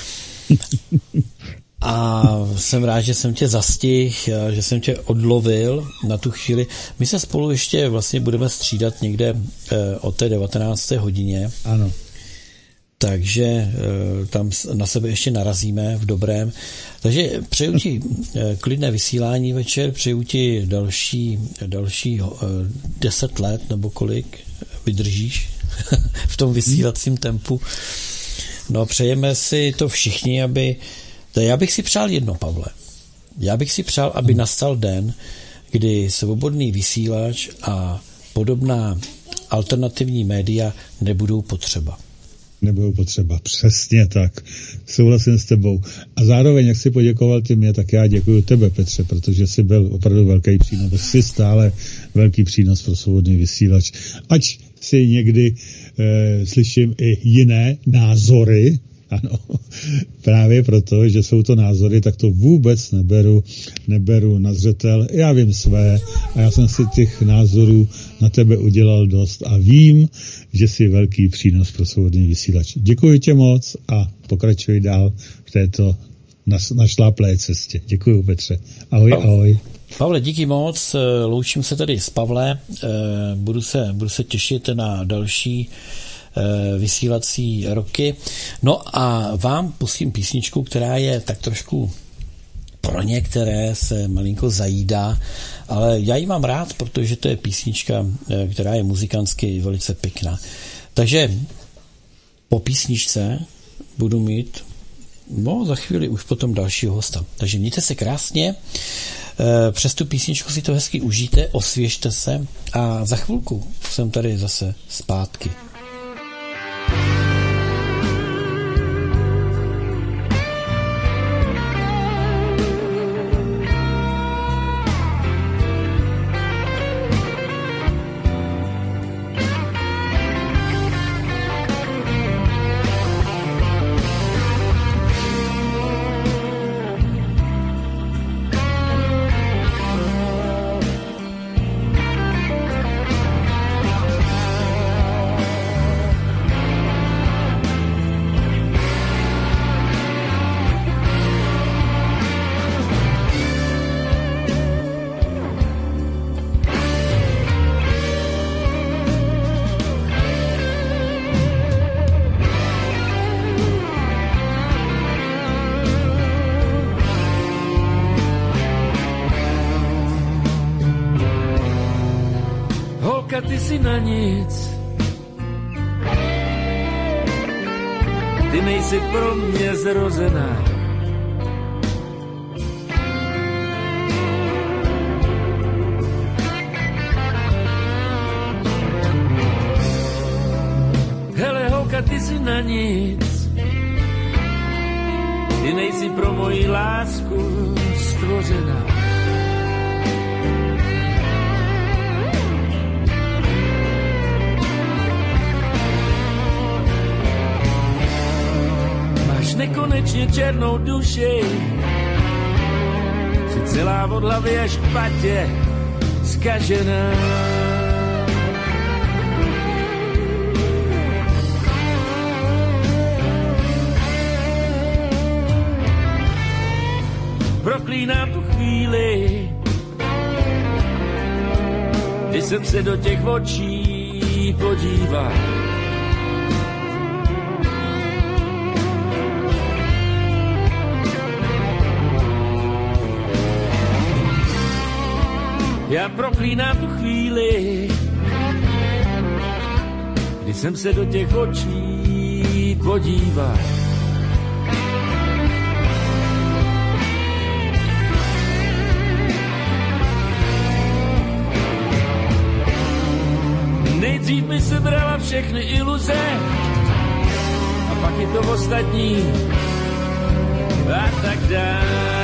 A jsem rád, že jsem tě zastihl, že jsem tě odlovil na tu chvíli. My se spolu ještě vlastně budeme střídat někde uh, o té devatenácté hodině. Ano. Takže tam na sebe ještě narazíme v dobrém. Takže přeju ti klidné vysílání večer, přeju ti další, další deset let, nebo kolik vydržíš v tom vysílacím tempu. No, přejeme si to všichni, aby... Já bych si přál jedno, Pavle. Já bych si přál, aby nastal den, kdy svobodný vysílač a podobná alternativní média nebudou potřeba. Nebudou potřeba. Přesně tak. Souhlasím s tebou. A zároveň, jak jsi poděkoval ty mě, tak já děkuji tebe, Petře, protože jsi byl opravdu velký přínos. Jsi stále velký přínos pro svobodný vysílač. Ať si někdy e, slyším i jiné názory, ano, právě proto, že jsou to názory, tak to vůbec neberu, neberu na zřetel. Já vím své a já jsem si těch názorů na tebe udělal dost a vím, že jsi velký přínos pro svobodný vysílač. Děkuji tě moc a pokračuj dál v této našláplé cestě. Děkuji, Petře. Ahoj, ahoj. Pavle, díky moc. Loučím se tady s Pavle. Budu se, budu se těšit na další vysílací roky. No a vám pustím písničku, která je tak trošku pro některé se malinko zajídá, ale já ji mám rád, protože to je písnička, která je muzikantsky velice pěkná. Takže po písničce budu mít no za chvíli už potom dalšího hosta. Takže mějte se krásně, přes tu písničku si to hezky užijte, osvěžte se a za chvilku jsem tady zase zpátky. ty si na nic. Ty nejsi pro mě zrozená. Hele holka, ty si na nic. Ty nejsi pro moji lásku stvořená. Nekonečně černou duši, si celá od hlavy až k patě zkažená. Proklínám tu chvíli, kdy jsem se do těch očí podíval. Já proklínám tu chvíli, kdy jsem se do těch očí podíval. Nejdřív mi se brala všechny iluze, a pak je to ostatní a tak dále.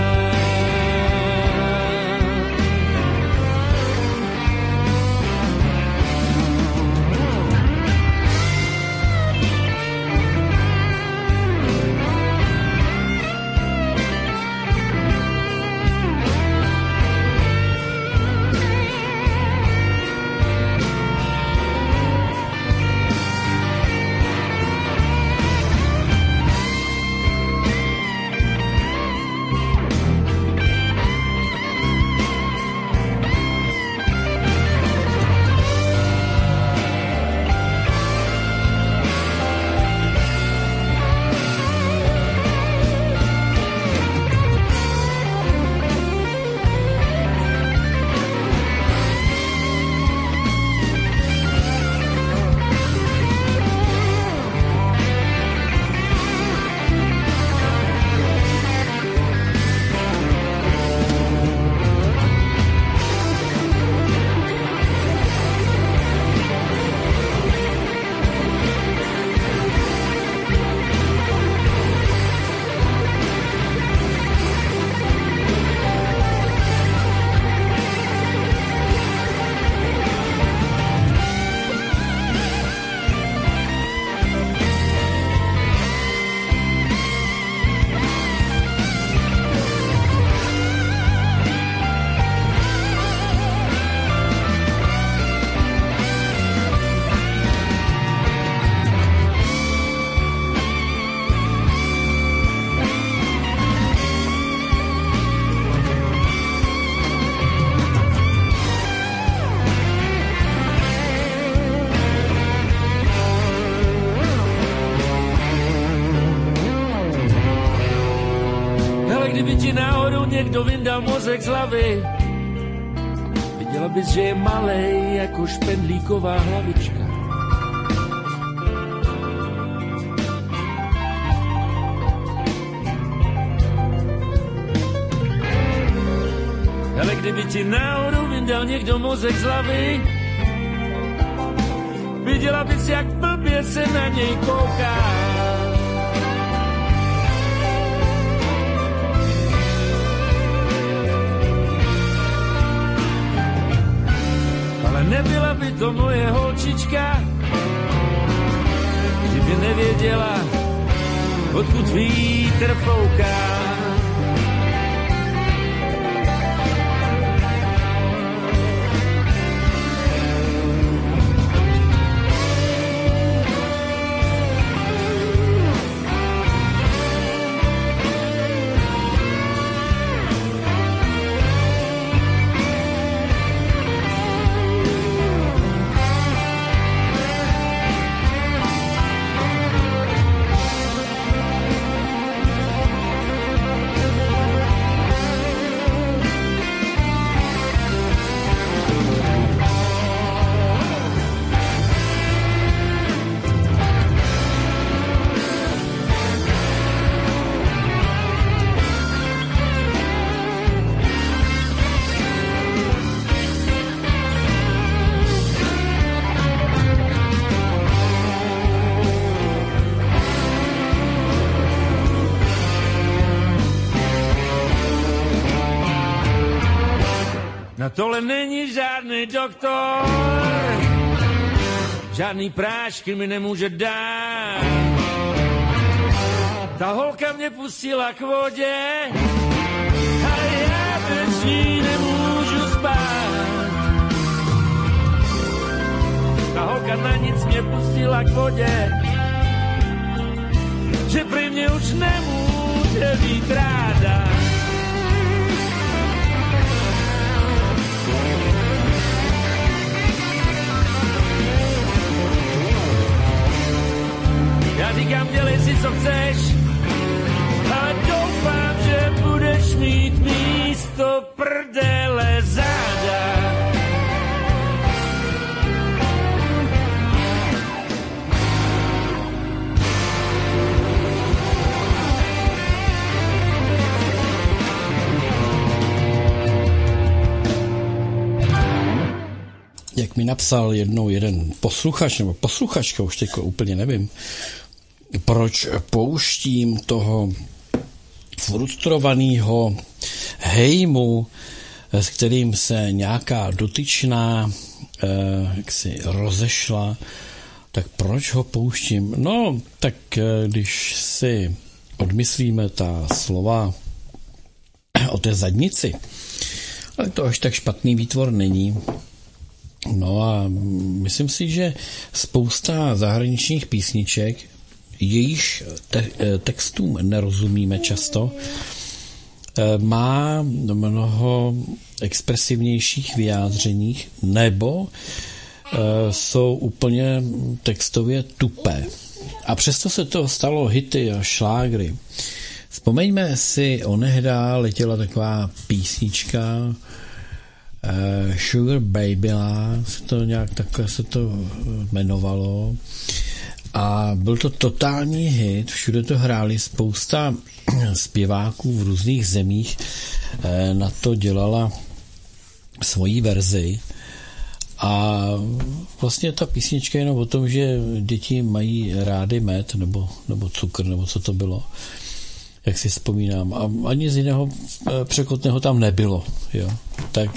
Někdo vyndal mozek z hlavy, viděla bys, že je malej jako špendlíková hlavička. Ale kdyby ti náhodou vyndal někdo mozek z hlavy, viděla bys, jak blbě se na něj kouká. Nebyla by to moje holčička, kdyby nevěděla, odkud vítr fouká. Na tohle není žádný doktor, žádný prášky mi nemůže dát. Ta holka mě pustila k vodě, ale já bez ní nemůžu spát. Ta holka na nic mě pustila k vodě, že prý mě už nemůže být ráda. Já říkám, dělej si, co chceš, ale doufám, že budeš mít místo prdele záda. Jak mi napsal jednou jeden posluchač, nebo posluchačka, už teďko úplně nevím, proč pouštím toho frustrovaného hejmu, s kterým se nějaká dotyčná eh, jaksi rozešla, tak proč ho pouštím? No, tak eh, když si odmyslíme ta slova o té zadnici, ale to až tak špatný výtvor není. No a myslím si, že spousta zahraničních písniček, jejíž te- textům nerozumíme často, má mnoho expresivnějších vyjádření, nebo jsou úplně textově tupé. A přesto se to stalo hity a šlágry. Vzpomeňme si, onehdá letěla taková písnička Uh, Sugar Baby, se to nějak takhle se to jmenovalo, a byl to totální hit, všude to hráli, spousta zpěváků v různých zemích uh, na to dělala svoji verzi, a vlastně ta písnička je jenom o tom, že děti mají rády med nebo, nebo cukr, nebo co to bylo, jak si vzpomínám. A ani z jiného překotného tam nebylo. Jo. Tak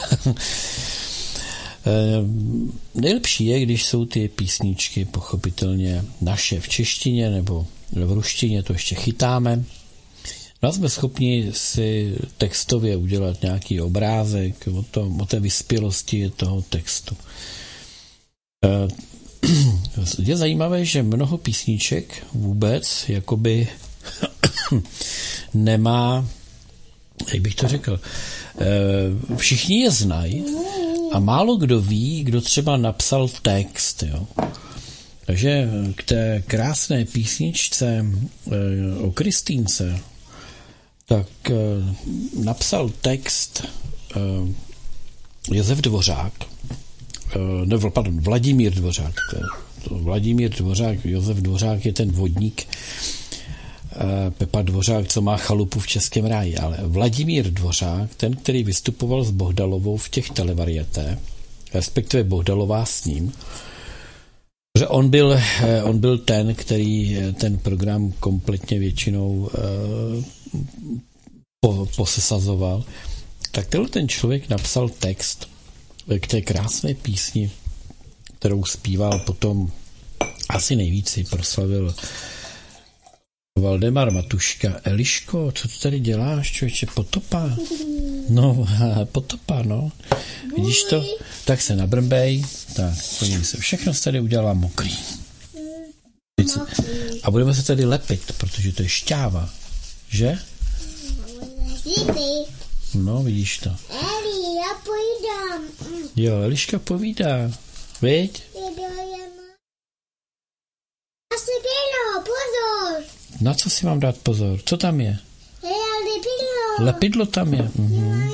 nejlepší je, když jsou ty písničky pochopitelně naše v češtině nebo v ruštině, to ještě chytáme. No a jsme schopni si textově udělat nějaký obrázek o, tom, o té vyspělosti toho textu. Je zajímavé, že mnoho písniček vůbec jakoby nemá, jak bych to řekl, všichni je znají a málo kdo ví, kdo třeba napsal text. Jo. Takže k té krásné písničce o Kristýnce tak napsal text Josef Dvořák, ne, pardon, Vladimír Dvořák. Vladimír Dvořák, Josef Dvořák je ten vodník, Pepa Dvořák, co má chalupu v Českém ráji, ale Vladimír Dvořák, ten, který vystupoval s Bohdalovou v těch televarietách, respektive Bohdalová s ním, že on byl, on byl ten, který ten program kompletně většinou po, posesazoval, tak tenhle ten člověk napsal text k té krásné písni, kterou zpíval potom asi nejvíc proslavil Valdemar Matuška. Eliško, co tu tady děláš, člověče, potopa? No, potopa, no. Vidíš to? Tak se nabrmbej. Tak, podívej se, všechno se tady udělala mokrý. A budeme se tady lepit, protože to je šťáva. Že? No, vidíš to. Eli, já povídám. Jo, Eliška povídá. Viď? Asi bylo, pozor. Na co si mám dát pozor? Co tam je? Lepidlo. Lepidlo tam je. Mhm.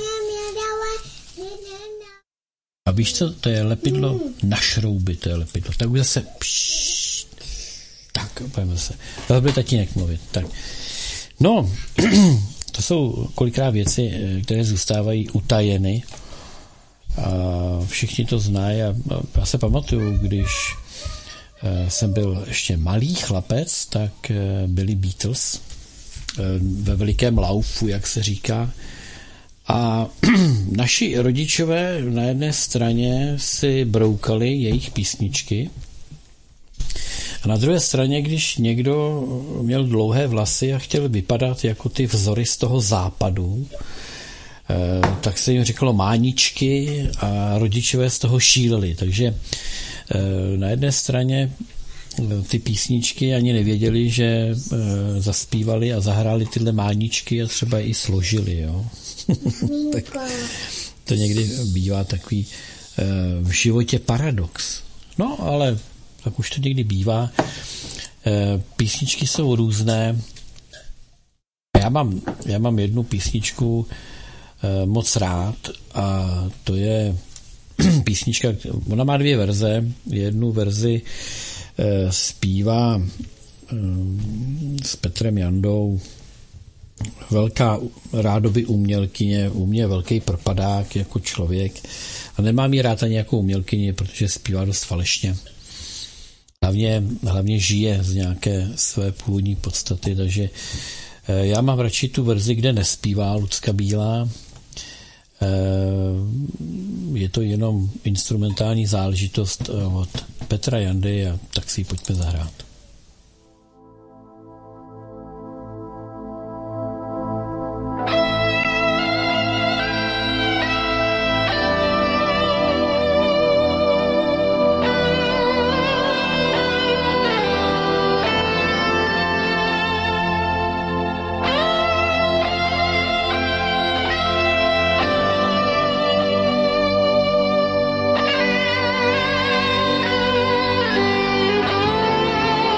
A víš co? To je lepidlo na šrouby, to je lepidlo. Tak už zase pšš, tak, pojďme se. Zase bude tatínek mluvit. Tak. No, to jsou kolikrát věci, které zůstávají utajeny a všichni to znají a já se pamatuju, když jsem byl ještě malý chlapec, tak byli Beatles ve velikém laufu, jak se říká, A naši rodičové na jedné straně si broukali jejich písničky a na druhé straně, když někdo měl dlouhé vlasy a chtěl vypadat jako ty vzory z toho západu, tak se jim říkalo máničky a rodičové z toho šíleli. Takže na jedné straně ty písničky ani nevěděli, že zaspívali a zahráli tyhle máničky a třeba i složili. Jo? Tak to někdy bývá takový v životě paradox. No, ale tak už to někdy bývá. Písničky jsou různé. Já mám, já mám jednu písničku moc rád a to je písnička, ona má dvě verze. Jednu verzi zpívá s Petrem Jandou velká rádoby umělkyně, u mě velký propadák jako člověk a nemám jí rád ani jako umělkyně, protože zpívá dost falešně. Hlavně, hlavně žije z nějaké své původní podstaty, takže já mám radši tu verzi, kde nespívá Lucka Bílá. Je to jenom instrumentální záležitost od Petra Jandy a tak si ji pojďme zahrát. Thank you.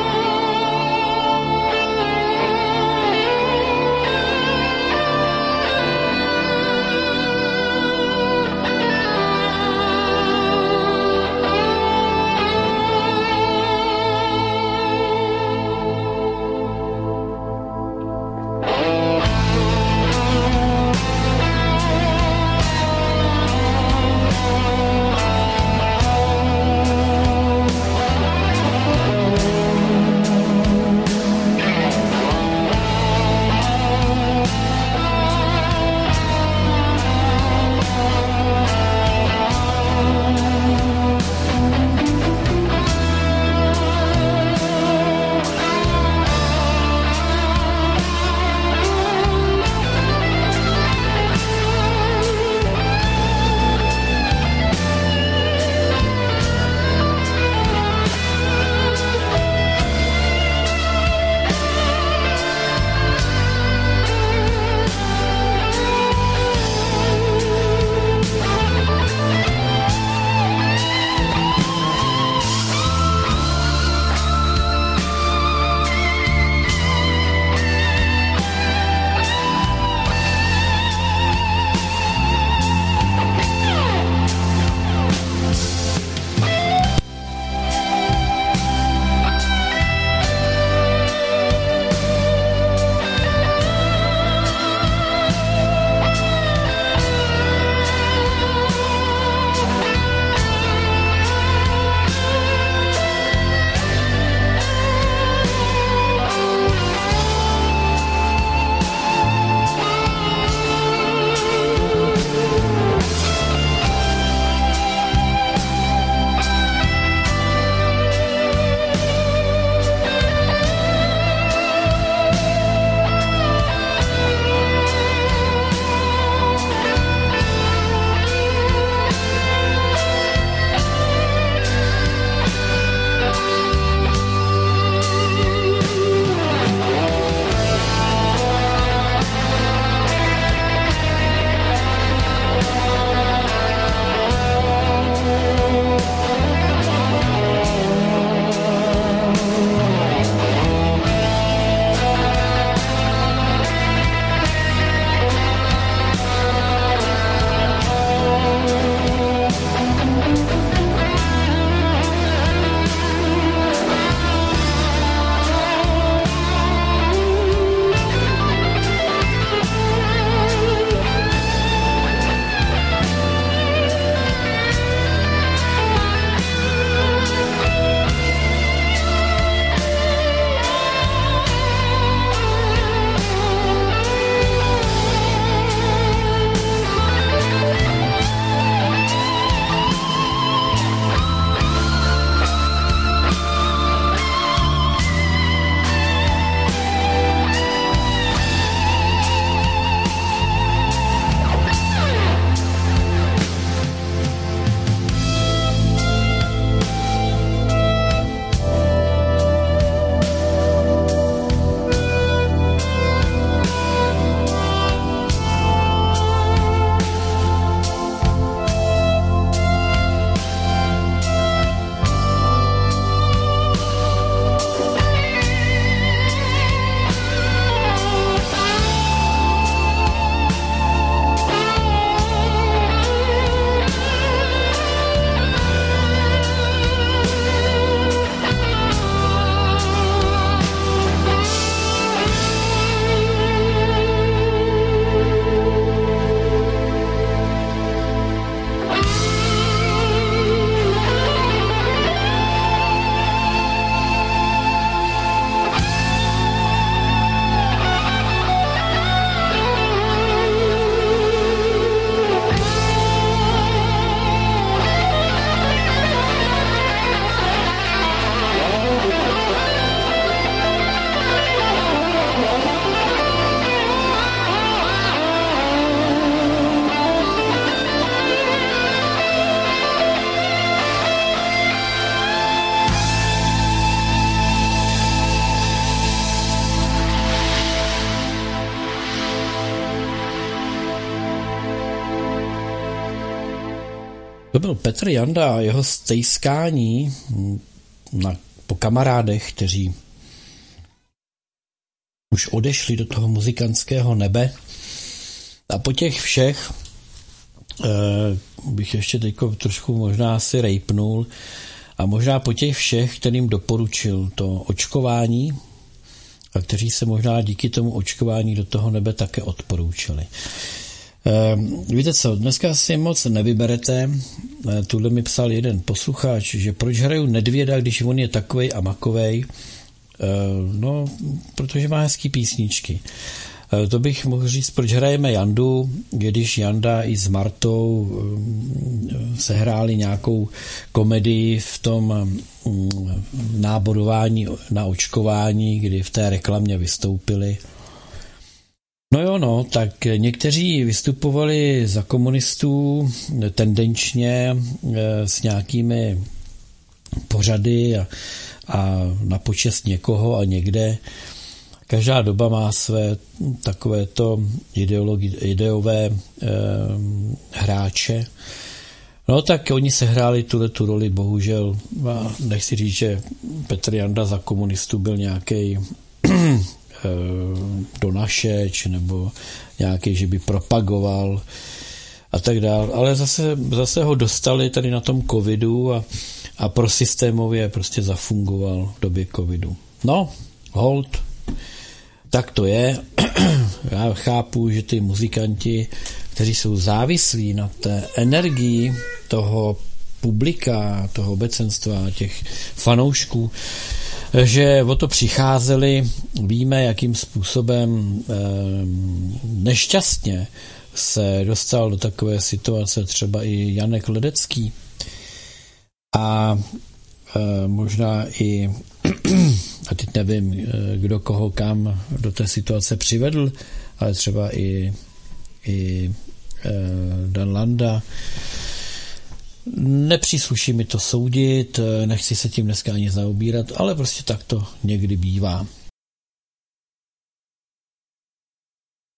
To byl Petr Janda a jeho stejskání na, po kamarádech, kteří už odešli do toho muzikantského nebe. A po těch všech eh, bych ještě teďko trošku možná si rejpnul a možná po těch všech, kterým doporučil to očkování a kteří se možná díky tomu očkování do toho nebe také odporučili. Eh, víte co, dneska si moc nevyberete. Eh, tuhle mi psal jeden posluchač, že proč hraju Nedvěda, když on je takovej a makovej. Eh, no, protože má hezký písničky. To bych mohl říct, proč hrajeme Jandu, když Janda i s Martou sehráli nějakou komedii v tom náborování na očkování, kdy v té reklamě vystoupili. No jo, no, tak někteří vystupovali za komunistů tendenčně s nějakými pořady a, a na počest někoho a někde. Každá doba má své takovéto ideové e, hráče. No tak oni se hráli tuhle tu roli, bohužel. Nechci říct, že Petr Janda za komunistů byl nějaký e, donašeč nebo nějaký, že by propagoval a tak dále. Ale zase, zase ho dostali tady na tom covidu a, a pro systémově prostě zafungoval v době covidu. No, hold. Tak to je. Já chápu, že ty muzikanti, kteří jsou závislí na té energii toho publika, toho obecenstva, těch fanoušků, že o to přicházeli, víme, jakým způsobem eh, nešťastně se dostal do takové situace třeba i Janek Ledecký a eh, možná i a teď nevím, kdo koho kam do té situace přivedl, ale třeba i, i Dan Landa. Nepřísluší mi to soudit, nechci se tím dneska ani zaobírat, ale prostě tak to někdy bývá.